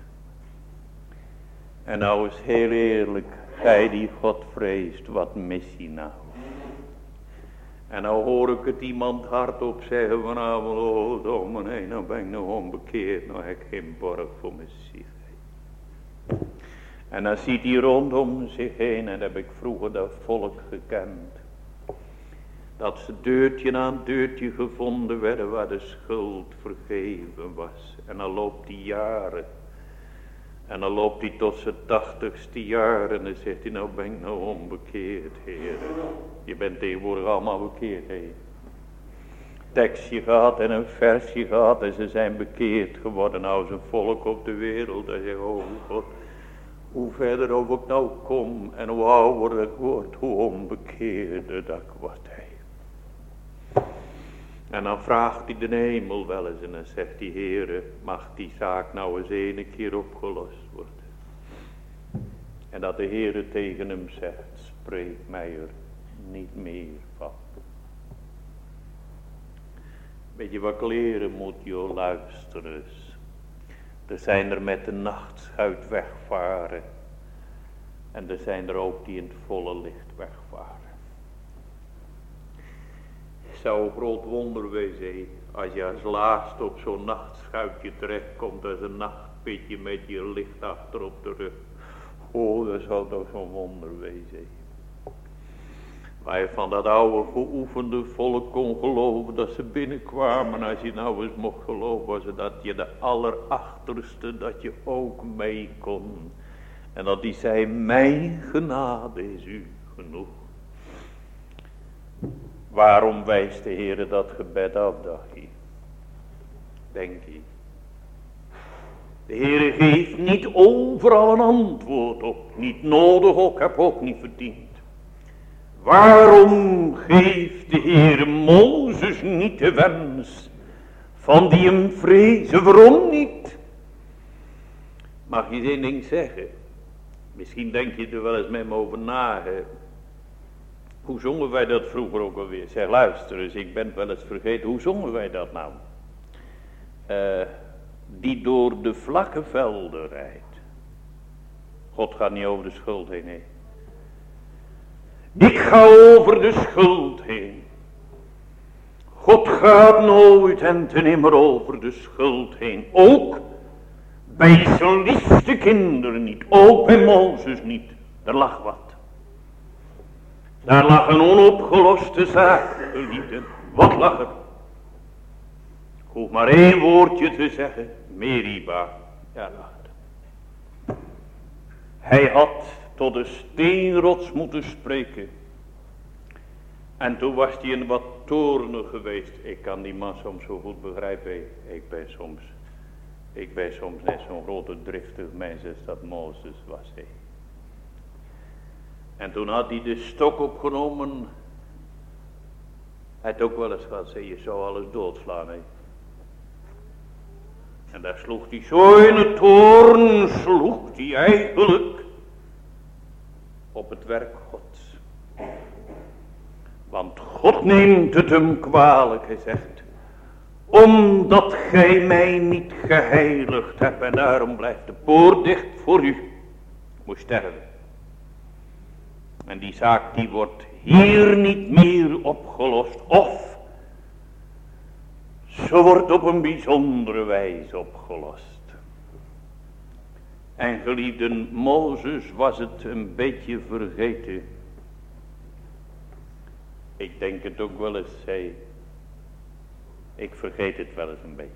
En nou is heel eerlijk, gij die God vreest, wat mis hij nou? En nou hoor ik het iemand hardop zeggen vanavond, oh dominee, nou ben ik nog onbekeerd, nou heb ik geen borg voor mijn ziel. En dan ziet hij rondom zich heen, en heb ik vroeger dat volk gekend. Dat ze deurtje aan deurtje gevonden werden waar de schuld vergeven was. En dan loopt hij jaren. En dan loopt hij tot zijn tachtigste jaar en dan zegt hij, nou ben ik nou onbekeerd, Heer. Je bent tegenwoordig allemaal bekeerd, Heer. Tekstje gehad en een versje gehad en ze zijn bekeerd geworden. Nou is een volk op de wereld. En zegt, oh God, hoe verder of ik nou kom en hoe ouder ik word, hoe onbekeerder dat ik word, Heer. En dan vraagt hij de hemel wel eens en dan zegt hij, Heere, mag die zaak nou eens ene keer opgelost worden. En dat de Heere tegen hem zegt, spreek mij er niet meer van. Weet je wat ik leren moet, joh, luister eens. Er zijn er met de nachtschuit wegvaren. En er zijn er ook die in het volle licht wegvaren. Het zou een groot wonder wezen als je als laatste op zo'n nachtschuitje terechtkomt als een nachtpitje met je licht achter op de rug. Oh, dat zou toch zo'n wonder wezen. Waar je van dat oude geoefende volk kon geloven dat ze binnenkwamen. Als je nou eens mocht geloven, was het dat je de allerachterste, dat je ook mee kon. En dat die zei, mijn genade is u genoeg. Waarom wijst de Heere dat gebed af, dacht je? Denk je. De Heere geeft niet overal een antwoord op. Niet nodig ook, heb ook niet verdiend. Waarom geeft de Heere Mozes niet de wens van die hem vrezen? Waarom niet? Mag je eens één ding zeggen? Misschien denk je er wel eens met me over na. Hè? Hoe zongen wij dat vroeger ook alweer? Zeg, luister eens, ik ben wel eens vergeten. Hoe zongen wij dat nou? Uh, die door de vlakke velden rijdt. God gaat niet over de schuld heen, nee. Ik ga over de schuld heen. God gaat nooit en ten nimmer over de schuld heen. Ook bij zijn liefste kinderen niet. Ook bij Mozes niet. Er lag wat. Daar lag een onopgeloste zaak, geliefden. Wat lag er? Ik hoef maar één woordje te zeggen. Meriba. Ja, lag er. Hij had tot de steenrots moeten spreken. En toen was hij in wat toornig geweest. Ik kan die man soms zo goed begrijpen. Ik ben soms, ik ben soms net zo'n grote driftig mens als dat Mozes was. He. En toen had hij de stok opgenomen. Hij had ook wel eens gehad, zei, je zou alles doodslaan. He. En daar sloeg hij zo in het toorn, sloeg hij eigenlijk op het werk Gods. Want God neemt het hem kwalijk, hij zegt, omdat gij mij niet geheiligd hebt en daarom blijft de poort dicht voor u. Moet sterven. En die zaak die wordt hier niet meer opgelost. Of ze wordt op een bijzondere wijze opgelost. En geliefden, Mozes was het een beetje vergeten. Ik denk het ook wel eens, zei. Ik vergeet het wel eens een beetje.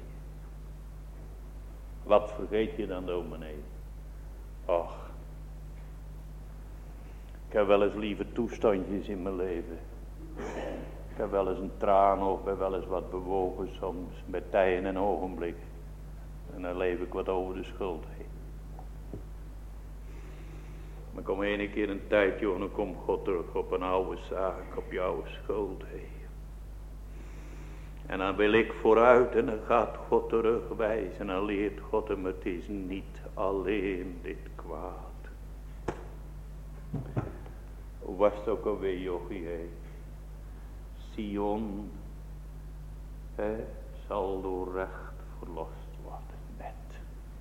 Wat vergeet je dan, dominee? Och. Ik heb wel eens lieve toestandjes in mijn leven. Ik heb wel eens een traan of ben wel eens wat bewogen soms. Met tijden en ogenblik. En dan leef ik wat over de schuld heen. Maar kom één keer een tijdje en dan komt God terug op een oude zaak, op jouw schuld heen. En dan wil ik vooruit en dan gaat God terugwijzen en dan leert God hem, het is niet alleen dit kwaad. Hoe was het ook alweer, jochie, hé? Sion, hè, zal door recht verlost worden, net.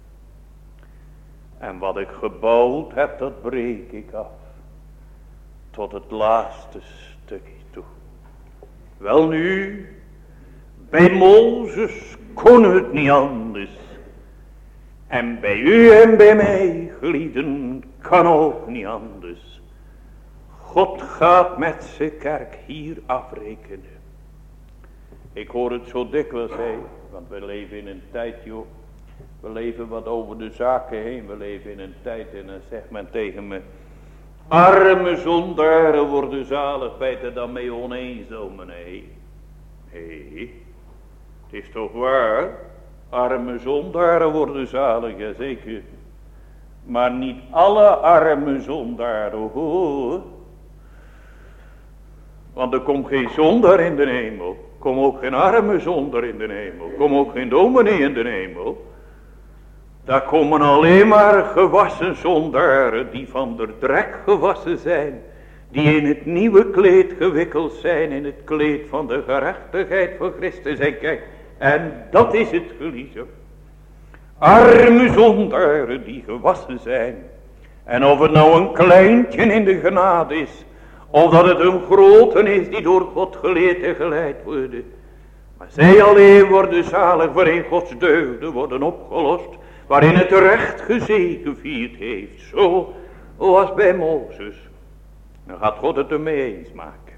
En wat ik gebouwd heb, dat breek ik af. Tot het laatste stukje toe. Wel nu, bij Mozes kon het niet anders. En bij u en bij mij, geliefden, Kan ook niet anders. God gaat met zijn kerk hier afrekenen. Ik hoor het zo dikwijls, hé, want we leven in een tijd, joh. We leven wat over de zaken heen. We leven in een tijd en dan zegt men tegen me: arme zondaren worden zalig, ben je het er dan mee oneens, dominee? Nee, het is toch waar? Arme zondaren worden zalig, jazeker. Maar niet alle arme zondaren, hoor. Want er komt geen zondaar in de hemel. Kom ook geen arme zondaar in de hemel. Kom ook geen dominee in de hemel. Daar komen alleen maar gewassen zondaren die van de drek gewassen zijn. Die in het nieuwe kleed gewikkeld zijn, in het kleed van de gerechtigheid van Christus. En kijk, en dat is het, geliefde. Arme zondaren die gewassen zijn. En of het nou een kleintje in de genade is, of dat het een grote is die door God geleerd en geleid worden. Maar zij alleen worden zalig waarin Gods deugden worden opgelost. Waarin het recht gezegevierd heeft. Zo was bij Mozes. Dan gaat God het ermee eens maken.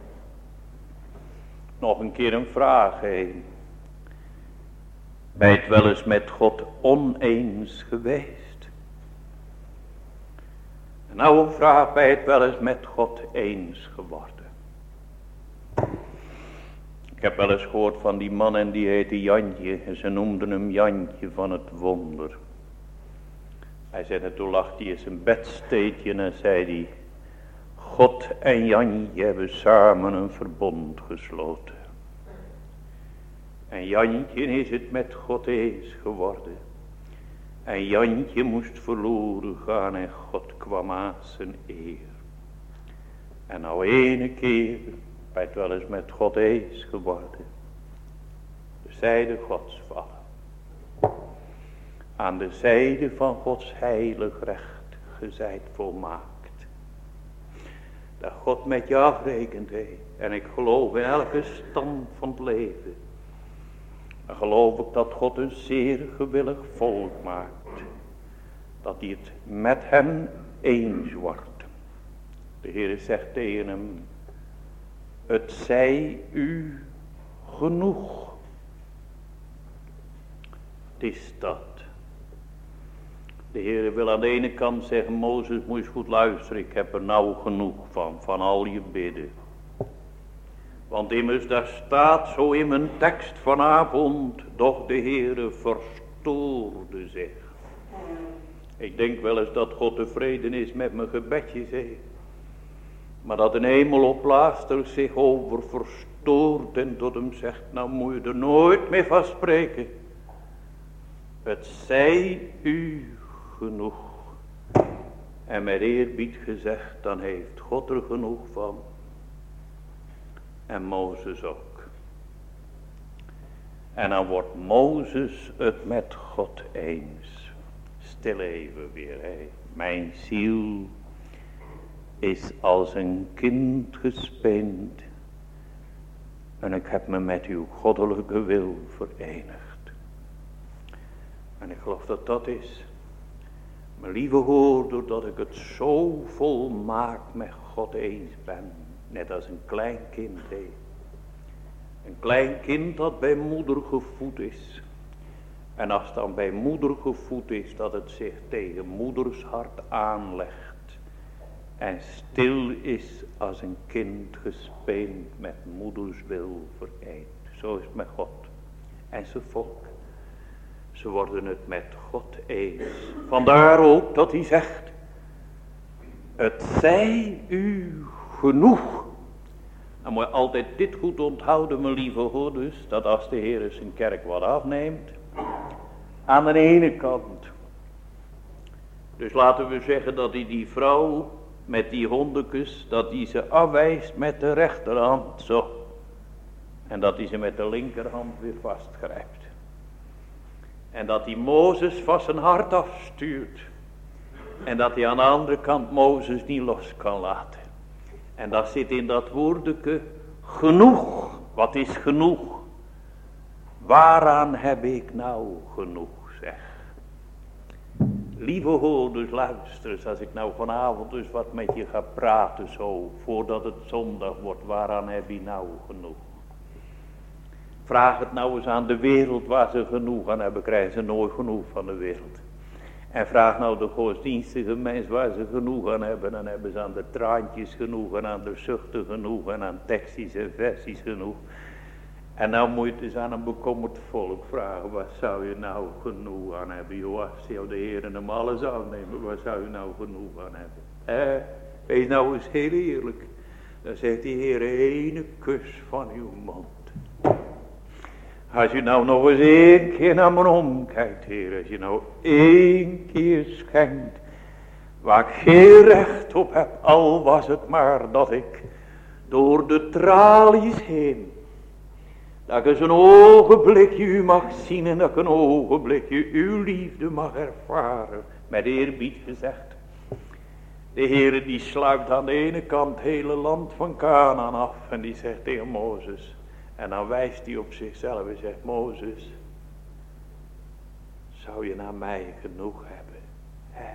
Nog een keer een vraag heen. Ben je het wel eens met God oneens geweest? En nou een vraag, ben je het wel eens met God eens geworden? Ik heb wel eens gehoord van die man en die heette Jantje. En ze noemden hem Jantje van het wonder. Hij zei, en toen lag hij in zijn bedsteedje en zei hij: God en Jantje hebben samen een verbond gesloten. En Jantje is het met God eens geworden. En Jantje moest verloren gaan en God kwam aan zijn eer. En nou ene keer ben je het wel eens met God eens geworden. De zijde Gods vallen. Aan de zijde van Gods heilig recht gezijt volmaakt. Dat God met je afrekent heeft. En ik geloof in elke stand van het leven. Dan geloof ik dat God een zeer gewillig volk maakt. Dat hij het met hem eens wordt. De Heer zegt tegen hem: het zij u genoeg. Het is dat. De Heer wil aan de ene kant zeggen: Mozes, moet je eens goed luisteren. Ik heb er nou genoeg van. Van al je bidden. Want immers daar staat zo in mijn tekst vanavond. Doch de Heere verstoorde zich. Ik denk wel eens dat God tevreden is met mijn gebedjes. He. Maar dat een hemelopblaaster zich over verstoort. En tot hem zegt: nou moet je er nooit meer van spreken. Het zij u genoeg. En met eerbied gezegd, dan heeft God er genoeg van. En Mozes ook. En dan wordt Mozes het met God eens. Stil even weer. Hè. Mijn ziel is als een kind gespeend. En ik heb me met uw goddelijke wil verenigd. En ik geloof dat dat is. Mijn lieve hoor, doordat ik het zo volmaakt met God eens ben. Net als een klein kind heeft. Een klein kind dat bij moeder gevoed is. En als het dan bij moeder gevoed is, dat het zich tegen moeders hart aanlegt. En stil is als een kind gespeend met moeders wil vereend. Zo is het met God en zijn volk. Ze worden het met God eens. Vandaar ook dat hij zegt: het zij u genoeg. Dan moet je altijd dit goed onthouden, mijn lieve hoorders. Dat als de Heer zijn kerk wat afneemt. Aan de ene kant. Dus laten we zeggen dat hij die vrouw met die hondekes, dat hij ze afwijst met de rechterhand. Zo. En dat hij ze met de linkerhand weer vastgrijpt. En dat hij Mozes van zijn hart afstuurt. En dat hij aan de andere kant Mozes niet los kan laten. En dat zit in dat woordeke genoeg. Wat is genoeg? Waaraan heb ik nou genoeg, zeg? Lieve hoorders, luister eens, als ik nou vanavond dus wat met je ga praten zo, voordat het zondag wordt, waaraan heb je nou genoeg? Vraag het nou eens aan de wereld waar ze genoeg aan hebben, krijgen ze nooit genoeg van de wereld. En vraag nou de godsdienstige mens waar ze genoeg aan hebben, dan hebben ze aan de traantjes genoeg en aan de zuchten genoeg en aan tekstjes en versies genoeg. En nou moet je het eens aan een bekommerd volk vragen, waar zou je nou genoeg aan hebben? Joh, als jou de Heer hem alles aannemen, waar zou je nou genoeg aan hebben? Eh, wees nou eens heel eerlijk. Dan zegt die Heer, ene kus van uw mond. Als je nou nog eens één keer naar me omkijkt, Heer, als je nou één keer schenkt, waar ik geen recht op heb, al was het maar dat ik door de tralies heen, dat ik eens een ogenblikje u mag zien en dat ik een ogenblikje uw liefde mag ervaren, met eerbied gezegd. De Heere die sluit aan de ene kant het hele land van Kanaan af en die zegt tegen Mozes, en dan wijst hij op zichzelf en zegt, Mozes, zou je naar mij genoeg hebben? Hè?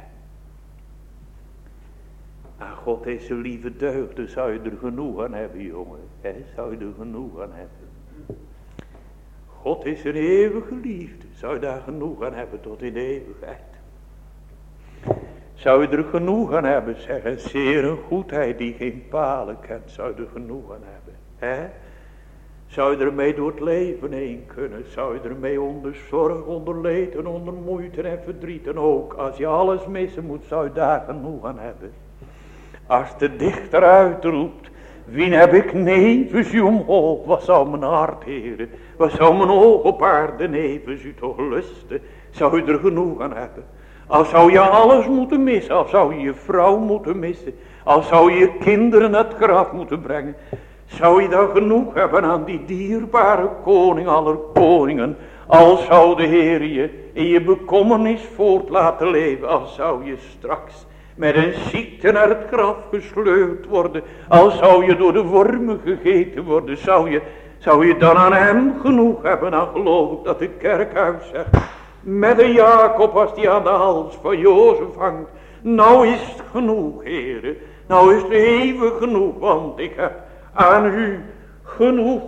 Aan God is zijn lieve deugden, zou je er genoeg aan hebben, jongen? Hè? Zou je er genoeg aan hebben? God is een eeuwige liefde, zou je daar genoeg aan hebben tot in de eeuwigheid? Zou je er genoeg aan hebben, zeg, een zeer een goedheid die geen palen kent, zou je er genoeg aan hebben? Hè? Zou je ermee door het leven heen kunnen? Zou je ermee onder zorg, onder leed en onder moeite en verdriet en ook als je alles missen moet, zou je daar genoeg aan hebben? Als de dichter uitroept, wien heb ik nevens u omhoog, wat zou mijn hart, Heere, wat zou mijn oog op aarde nevens u toch lusten? Zou je er genoeg aan hebben? Al zou je alles moeten missen, al zou je je vrouw moeten missen, al zou je je kinderen naar het graf moeten brengen, zou je dan genoeg hebben aan die dierbare koning aller koningen, al zou de Heer je in je bekommernis voort laten leven, al zou je straks met een ziekte naar het graf gesleurd worden, al zou je door de wormen gegeten worden, zou je, zou je dan aan hem genoeg hebben? Dan geloof ik dat het kerkhuis zegt, met een Jacob als die aan de hals van Jozef hangt, nou is het genoeg, Heere, nou is het eeuwig genoeg, want ik heb aan u genoeg.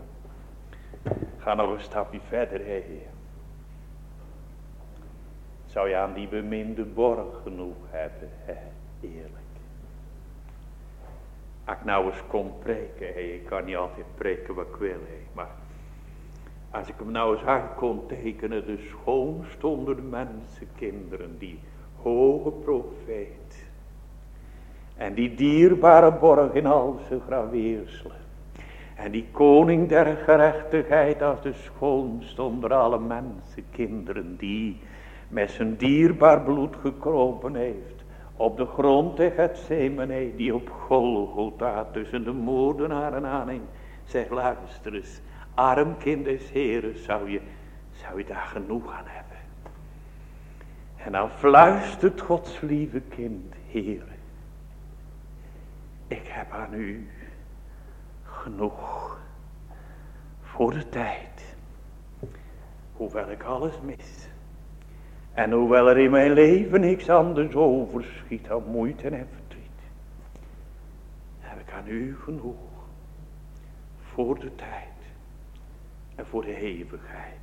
Ga nog een stapje verder, Heer. Zou je aan die beminde borg genoeg hebben, hè? Eerlijk. Als ik nou eens kon preken, hè? Ik kan niet altijd preken wat ik wil, hè? Maar als ik hem nou eens uit kon tekenen, de schoonste onder de mensenkinderen, die hoge profeet. En die dierbare borg in al zijn graveerselen. En die koning der gerechtigheid als de schoonste onder alle mensenkinderen, die met zijn dierbaar bloed gekropen heeft op de grond tegen Gethsemane, die op Golgotha tussen de moordenaren aanhing. Zeg, luister eens, arm kind des Heren, zou je, zou je daar genoeg aan hebben? En dan fluistert Gods lieve kind, Heere, ik heb aan u genoeg voor de tijd, hoewel ik alles mis. En hoewel er in mijn leven niks anders overschiet dan moeite en verdriet, heb ik aan u genoeg voor de tijd en voor de eeuwigheid.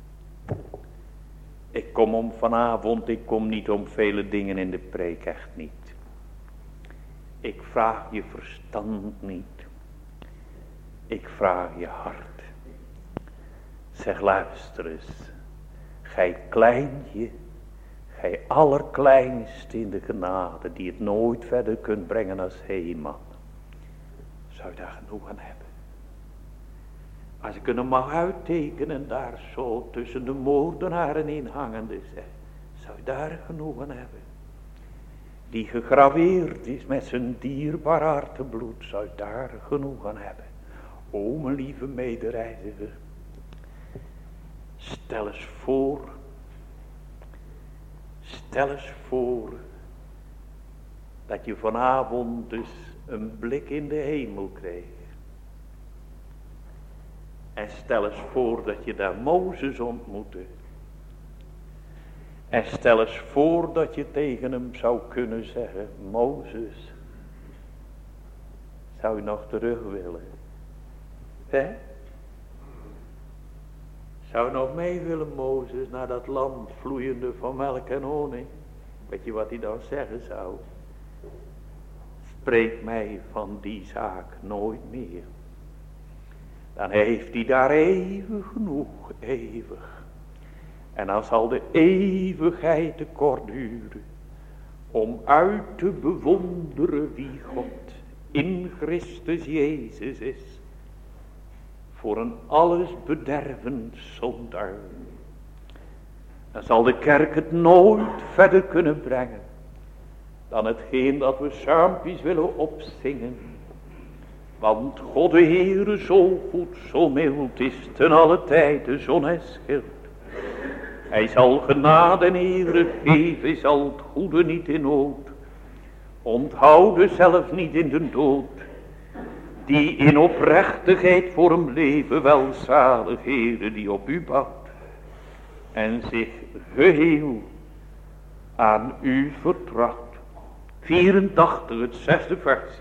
Ik kom om vanavond, ik kom niet om vele dingen in de preek, echt niet. Ik vraag je verstand niet. Ik vraag je hart. Zeg, luister eens. Gij kleintje, gij allerkleinste in de genade, die het nooit verder kunt brengen als Heeman. Zou je daar genoeg aan hebben? Als ik hem mag uittekenen daar zo tussen de moordenaren in hangende, zeg, zou je daar genoeg aan hebben? Die gegraveerd is met zijn dierbaar hartebloed, zou je daar genoeg aan hebben? O mijn lieve medereiziger, stel eens voor, stel eens voor, dat je vanavond dus een blik in de hemel kreeg. En stel eens voor dat je daar Mozes ontmoette. En stel eens voor dat je tegen hem zou kunnen zeggen, Mozes, zou je nog terug willen? Hè? Zou je nog mee willen, Mozes, naar dat land vloeiende van melk en honing? Weet je wat hij dan zeggen zou? Spreek mij van die zaak nooit meer. Dan heeft hij daar eeuwig genoeg, eeuwig. En dan zal de eeuwigheid te kort duren om uit te bewonderen wie God in Christus Jezus is. Voor een alles bedervend zondaar. Dan zal de kerk het nooit verder kunnen brengen dan hetgeen dat we saampjes willen opzingen. Want God de Heere zo goed, zo mild is ten alle tijde zon en schild. Hij zal genade en ere geven, hij zal het goede niet in nood. Onthouden zelfs niet in de dood. Die in oprechtigheid voor hem leven, welzalig Heere die op u bouwt. En zich geheel aan u vertrouwt. vierentachtig, het zesde vers.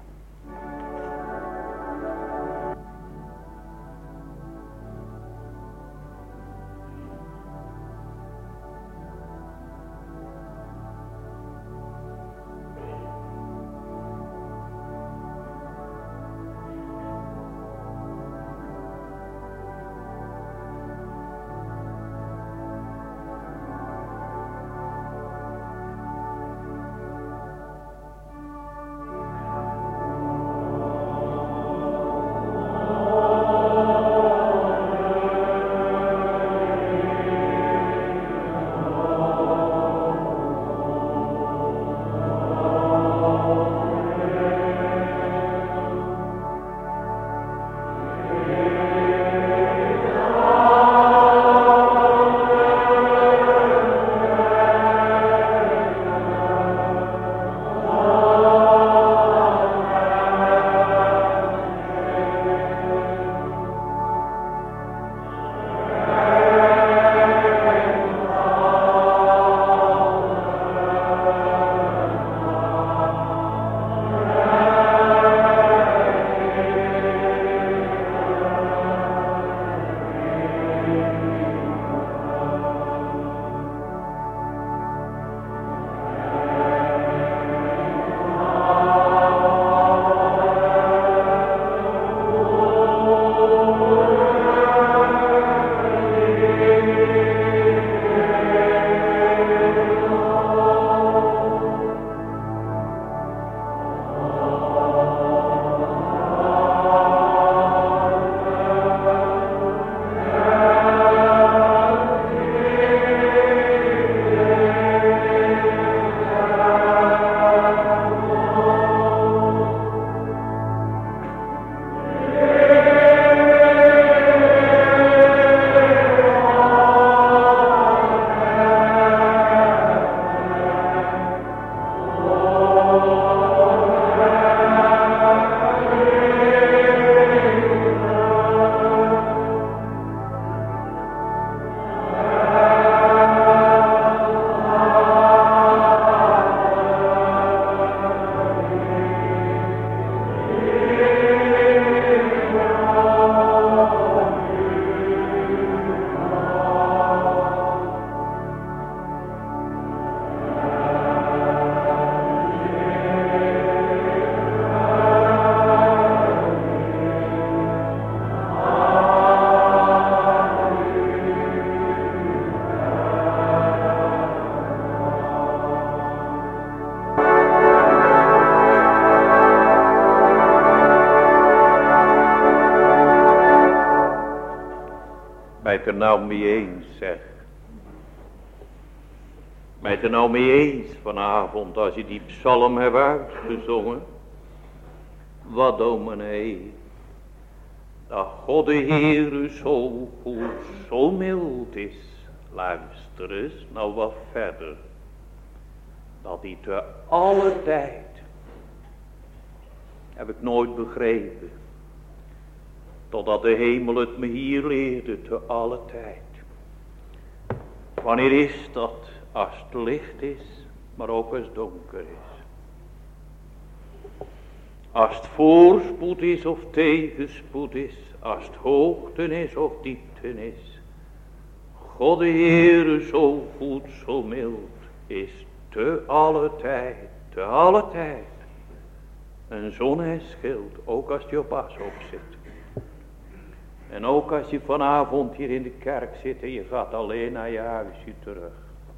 er nou mee eens, zeg. Ben je het er nou mee eens vanavond als je die psalm hebt uitgezongen? Wat dominee, dat God de Heere zo goed, zo mild is. Luister eens nou wat verder. Dat hij te alle tijd, heb ik nooit begrepen, totdat de hemel het me hier leerde, te alle tijd. Wanneer is dat? Als het licht is, maar ook als het donker is. Als het voorspoed is of tegenspoed is. Als het hoogte is of diepte is. God de Heere zo goed, zo mild is te alle tijd, te alle tijd. Een zon en schild, ook als je op as op zit. En ook als je vanavond hier in de kerk zit en je gaat alleen naar je huisje terug.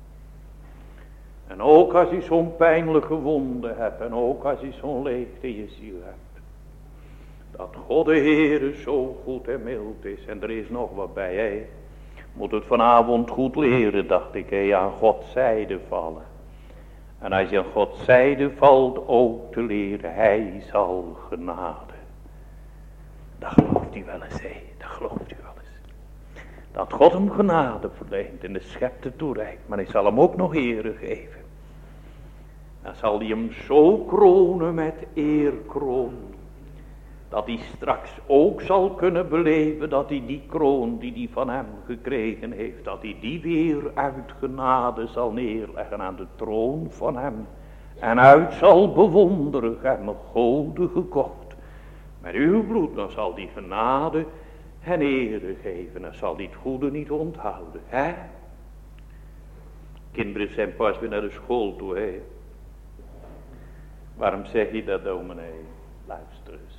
En ook als je zo'n pijnlijke wonde hebt en ook als je zo'n leegte in je ziel hebt. Dat God de Heere zo goed en mild is. En er is nog wat bij, hè. Moet het vanavond goed leren, dacht ik, hè, aan Gods zijde vallen. En als je aan Gods zijde valt, ook te leren, hij zal genade. Dat gelooft u wel eens, hè, dat gelooft u wel eens. Dat God hem genade verleent en de schepte toereikt, maar hij zal hem ook nog ere geven. Dan zal hij hem zo kronen met eerkroon. Dat hij straks ook zal kunnen beleven dat hij die kroon die hij van hem gekregen heeft. Dat hij die weer uit genade zal neerleggen aan de troon van hem. En uit zal bewonderen, gij hebt me goden gekocht. Met uw bloed dan zal die genade en ere geven. En zal die het goede niet onthouden. Hè? Kinderen zijn pas weer naar de school toe. Hè? Waarom zeg je dat, dominee? Luister eens.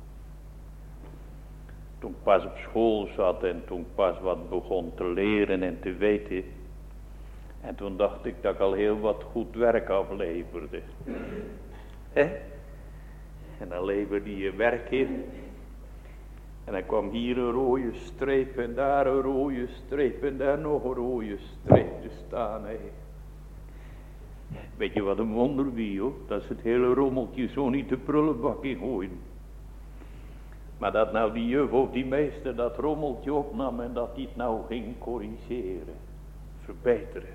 Toen ik pas op school zat en toen ik pas wat begon te leren en te weten. En toen dacht ik dat ik al heel wat goed werk afleverde. Hè? En dan leverde je werk in. En dan kwam hier een rode streep en daar een rode streep en daar nog een rode streep te staan. Hè? Weet je wat een wonder wie, hoor? Dat is het hele rommeltje zo niet de prullenbak in gooien. Maar dat nou die juf of die meester dat rommeltje opnam en dat die het nou ging corrigeren, verbeteren.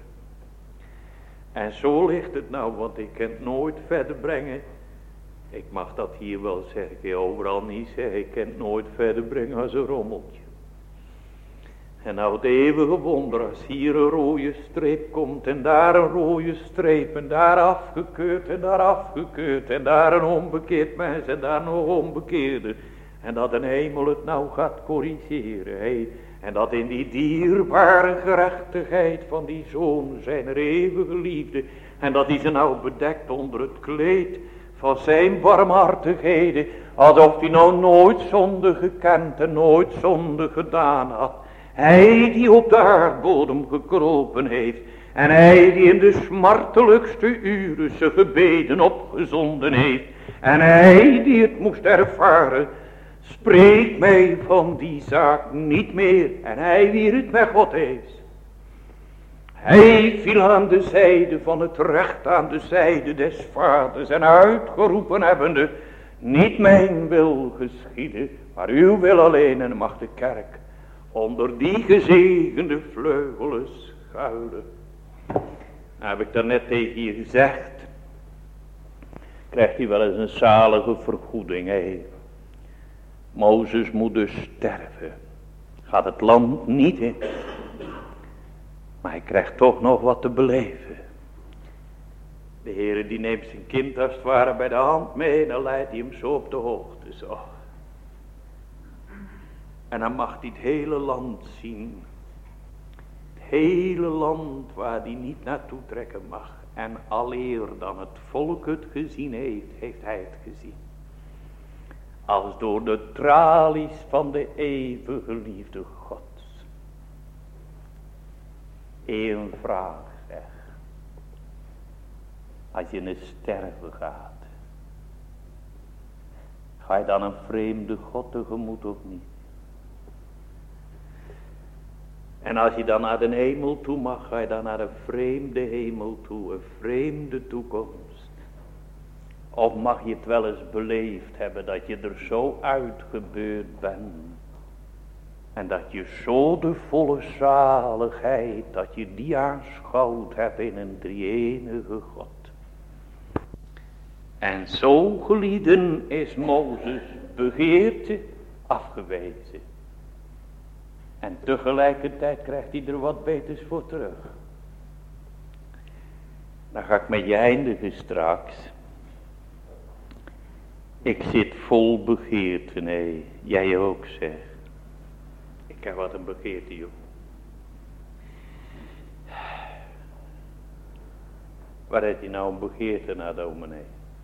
En zo ligt het nou, want ik kan het nooit verder brengen. Ik mag dat hier wel zeggen, ik overal niet zeggen, ik kan het nooit verder brengen als een rommeltje. En nou het eeuwige wonder, als hier een rode streep komt en daar een rode streep en daar afgekeurd en daar afgekeurd en daar een onbekeerd mens en daar nog onbekeerde. En dat een hemel het nou gaat corrigeren. Hey. En dat in die dierbare gerechtigheid van die zoon zijn eeuwige liefde. En dat hij ze nou bedekt onder het kleed van zijn barmhartigheden. Alsof hij nou nooit zonde gekend en nooit zonde gedaan had. Hij die op de aardbodem gekropen heeft. En hij die in de smartelijkste uren zijn gebeden opgezonden heeft. En hij die het moest ervaren. Spreek mij van die zaak niet meer. En hij wie het met God heeft. Hij viel aan de zijde van het recht, aan de zijde des vaders. En uitgeroepen hebbende. Niet mijn wil geschieden, maar uw wil alleen. En mag de kerk onder die gezegende vleugelen schuilen. Nou heb ik daarnet tegen je gezegd. Krijgt hij wel eens een zalige vergoeding, hé. Mozes moet dus sterven. Gaat het land niet in. Maar hij krijgt toch nog wat te beleven. De Heere die neemt zijn kind als het ware bij de hand mee. En dan leidt hij hem zo op de hoogte. Zo. En dan mag hij het hele land zien. Het hele land waar hij niet naartoe trekken mag. En aleer dan het volk het gezien heeft, heeft hij het gezien. Als door de tralies van de eeuwige liefde Gods. Eén vraag zeg. Als je in het sterven gaat. Ga je dan een vreemde God tegemoet of niet? En als je dan naar de hemel toe mag, ga je dan naar een vreemde hemel toe, een vreemde toekomst. Of mag je het wel eens beleefd hebben dat je er zo uitgebeurd bent. En dat je zo de volle zaligheid, dat je die aanschouwd hebt in een drie-enige God. En zo gelieden is Mozes begeerte afgewezen. En tegelijkertijd krijgt hij er wat beters voor terug. Dan ga ik met je eindigen straks. Ik zit vol begeerte, nee, jij ook zeg. Ik heb wat een begeerte, joh. Waar heb je nou een begeerte naar, dominee?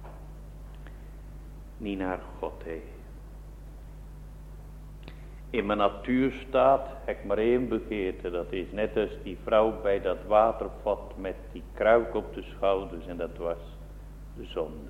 Niet naar God, hé. In mijn natuurstaat heb ik maar één begeerte. Dat is net als die vrouw bij dat watervat met die kruik op de schouders. En dat was de zonde.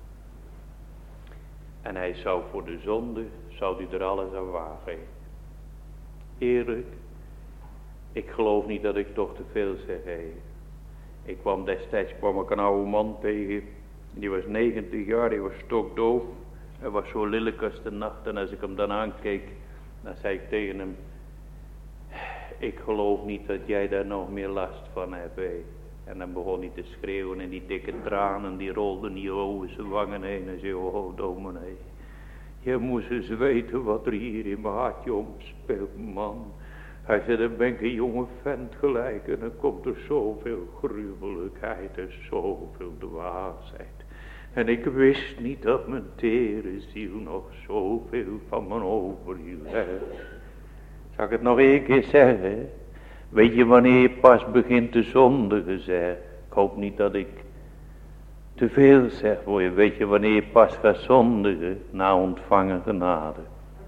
En hij zou voor de zonde, zou hij er alles aan wagen. Eerlijk, ik geloof niet dat ik toch te veel zeg, hé. Ik kwam destijds, kwam ik een oude man tegen. Die was negentig jaar, die was stokdoof. Hij was zo lelijk als de nacht. En als ik hem dan aankeek, dan zei ik tegen hem: ik geloof niet dat jij daar nog meer last van hebt, hé. En dan begon hij te schreeuwen en die dikke tranen, die rolden niet over zijn wangen heen. En zei: oh, dominee, je moest eens weten wat er hier in mijn hartje omspeelt, man. Hij zei: dan ben ik een jonge vent gelijk en dan komt er zoveel gruwelijkheid en zoveel dwaasheid. En ik wist niet dat mijn tere ziel nog zoveel van me overhield. Zal ik het nog een keer zeggen? Weet je wanneer je pas begint te zondigen, zeg? Ik hoop niet dat ik te veel zeg voor je. Weet je wanneer je pas gaat zondigen? Na ontvangen genade.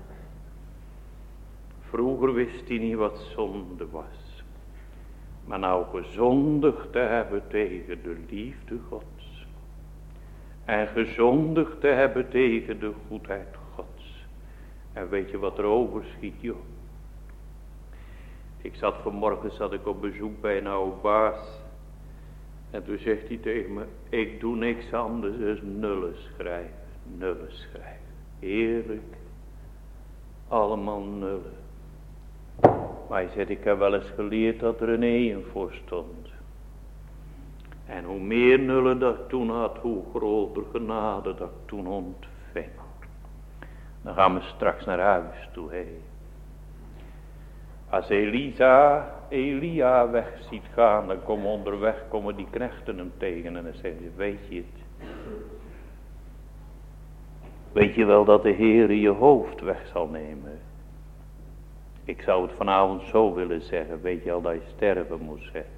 Vroeger wist hij niet wat zonde was. Maar nou gezondigd te hebben tegen de liefde Gods. En gezondigd te hebben tegen de goedheid Gods. En weet je wat er overschiet, joh? Ik zat vanmorgen zat ik op bezoek bij een oude baas. En toen zegt hij tegen me: ik doe niks anders dan nullen schrijven. Nullen schrijven. Heerlijk. Allemaal nullen. Maar hij zegt: ik heb wel eens geleerd dat er een één voor stond. En hoe meer nullen dat ik toen had, hoe groter genade dat ik toen ontving. Dan gaan we straks naar huis toe, hé. Als Elisa, Elia weg ziet gaan, dan komen onderweg komen die knechten hem tegen en dan zeggen ze: weet je het? Weet je wel dat de Heer je hoofd weg zal nemen? Ik zou het vanavond zo willen zeggen: weet je al dat je sterven moet zeggen?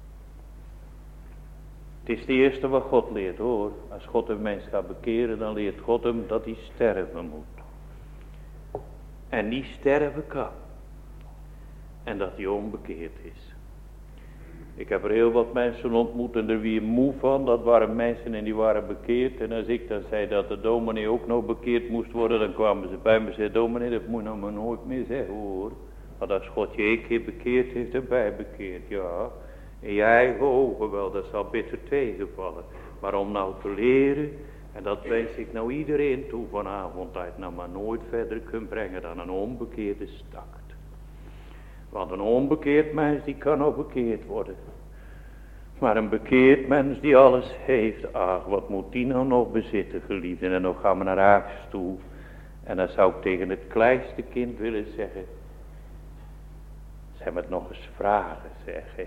Het is het eerste wat God leert, hoor. Als God een mens gaat bekeren, dan leert God hem dat hij sterven moet. En niet sterven kan. En dat hij onbekeerd is. Ik heb er heel wat mensen ontmoet en er wie moe van. Dat waren mensen en die waren bekeerd. En als ik dan zei dat de dominee ook nog bekeerd moest worden, dan kwamen ze bij me en zeiden: dominee, dat moet je nou maar nooit meer zeggen, hoor. Want als God je één keer bekeerd heeft, erbij bekeerd, ja. In je eigen ogen wel, dat zal bitter tegenvallen. Maar om nou te leren, en dat wens ik nou iedereen toe vanavond, dat je het nou maar nooit verder kunt brengen dan een onbekeerde stakt. Want een onbekeerd mens, die kan ook bekeerd worden. Maar een bekeerd mens die alles heeft, ach, wat moet die nou nog bezitten, geliefden? En dan gaan we naar huis toe. En dan zou ik tegen het kleinste kind willen zeggen: zeg me het nog eens vragen, zeg hé.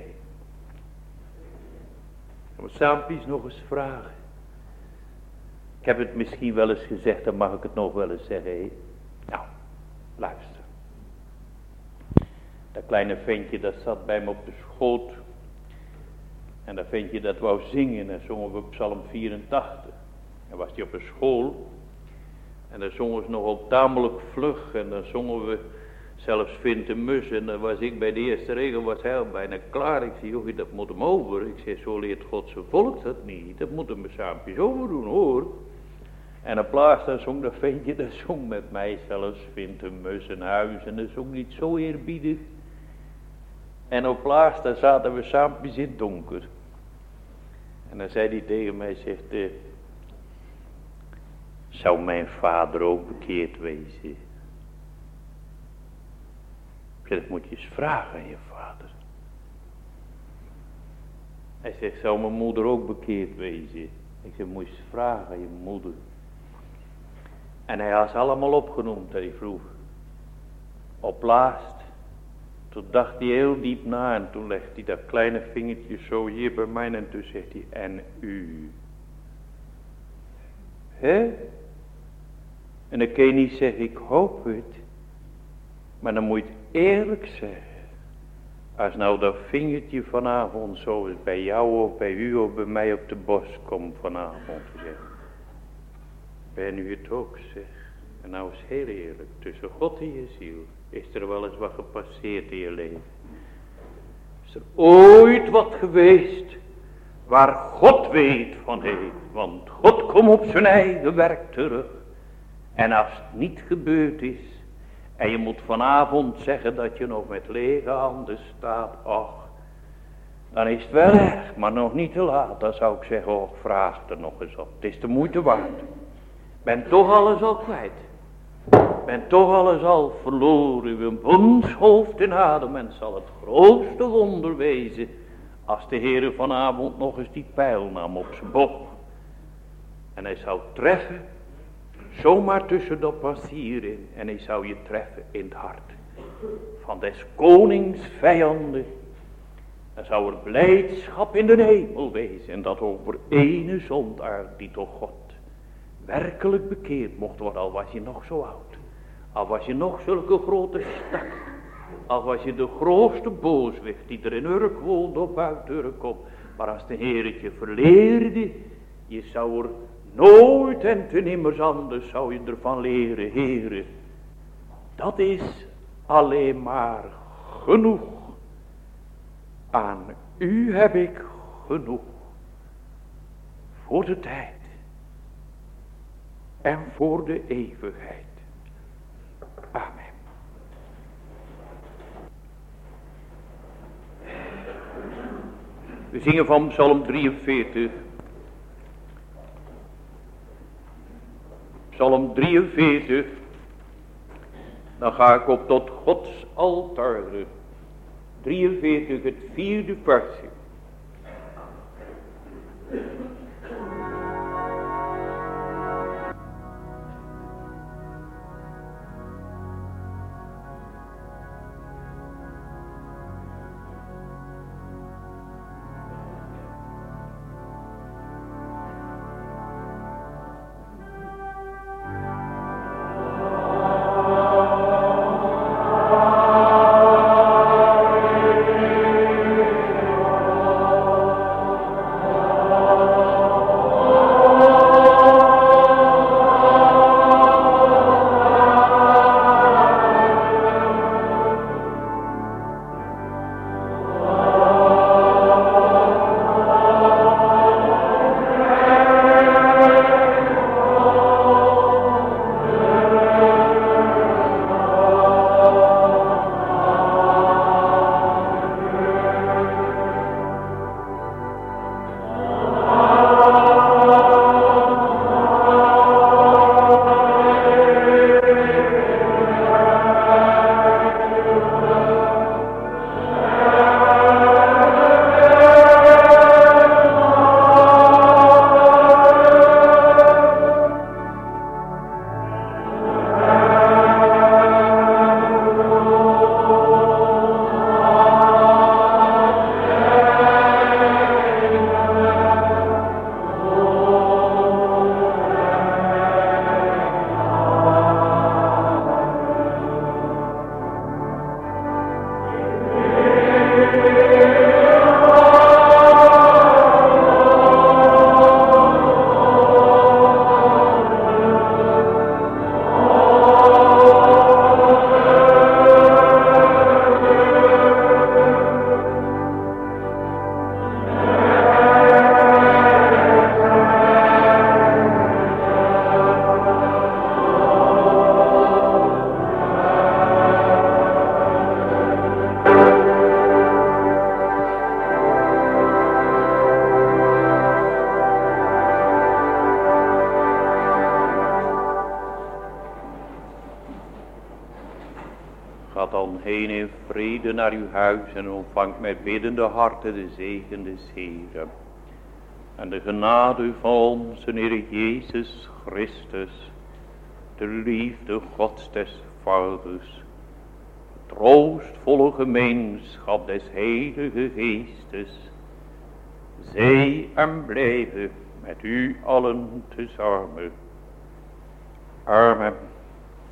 Moet Saampies nog eens vragen. Ik heb het misschien wel eens gezegd, dan mag ik het nog wel eens zeggen, hé. Nou, luister. Dat kleine ventje dat zat bij me op de schoot. En dat ventje dat wou zingen en zongen we Psalm vierentachtig. En was hij op een school. En dan zongen ze nogal tamelijk vlug. En dan zongen we zelfs Vint de Mus. En dan was ik bij de eerste regel, was hij al bijna klaar. Ik zei: joh, dat moet hem over. Ik zei: zo leert God zijn volk dat niet. Dat moet hem saampjes over doen, hoor. En op plaats dan zong dat ventje, dat zong met mij zelfs Vint de Mus en huis. En dat zong niet zo eerbiedig. En op plaats dan zaten we saampjes in het donker. En dan zei hij tegen mij, zegt: eh, zou mijn vader ook bekeerd wezen? Ik zeg: dat moet je eens vragen aan je vader. Hij zegt: zou mijn moeder ook bekeerd wezen? Ik zeg: moet je eens vragen aan je moeder. En hij had ze allemaal opgenoemd, hij vroeg. Op laatst, Toen dacht hij heel diep na en toen legde hij dat kleine vingertje zo hier bij mij en toen zegt hij, en u. Hè? En dan kun je niet zeggen, ik hoop het. Maar dan moet je het eerlijk zeggen. Als nou dat vingertje vanavond zo is bij jou of bij u of bij mij op de bos komt vanavond. Zeg. Ben u het ook zeg. En nou is heel eerlijk. Tussen God en je ziel. Is er wel eens wat gepasseerd in je leven. Is er ooit wat geweest. Waar God weet van heeft. Want God komt op zijn eigen werk terug. En als het niet gebeurd is. En je moet vanavond zeggen dat je nog met lege handen staat. Och, dan is het wel erg, maar nog niet te laat. Dan zou ik zeggen, och, vraag er nog eens op. Het is de moeite waard. Ben toch alles al kwijt. Ben toch alles al verloren. Uw bondshoofd in adem. En zal het grootste wonder wezen. Als de Heere vanavond nog eens die pijl nam op zijn bocht. En hij zou treffen. Zomaar tussen dat passier in. En hij zou je treffen in het hart. Van des konings vijanden. Dan zou er blijdschap in de hemel wezen. En dat over ene zondaar die toch God werkelijk bekeerd mocht worden. Al was je nog zo oud. Al was je nog zulke grote stak. Al was je de grootste booswicht die er in Urk woonde of buiten Urk komt. Maar als de Heer het je verleerde. Je zou er nooit en ten immers anders zou je ervan leren, Heere. Dat is alleen maar genoeg. Aan u heb ik genoeg. Voor de tijd. En voor de eeuwigheid. Amen. We zingen van Psalm drieënveertig. Psalm drieënveertig. Dan ga ik op tot Gods altaar. drieënveertig, het vierde versje. Naar uw huis en ontvangt met biddende harten de zegen des Heeren. En de genade van onze Heer Jezus Christus, de liefde Gods des Vaders, het troostvolle gemeenschap des Heilige Geestes, zij en blijven met u allen tezamen. Amen.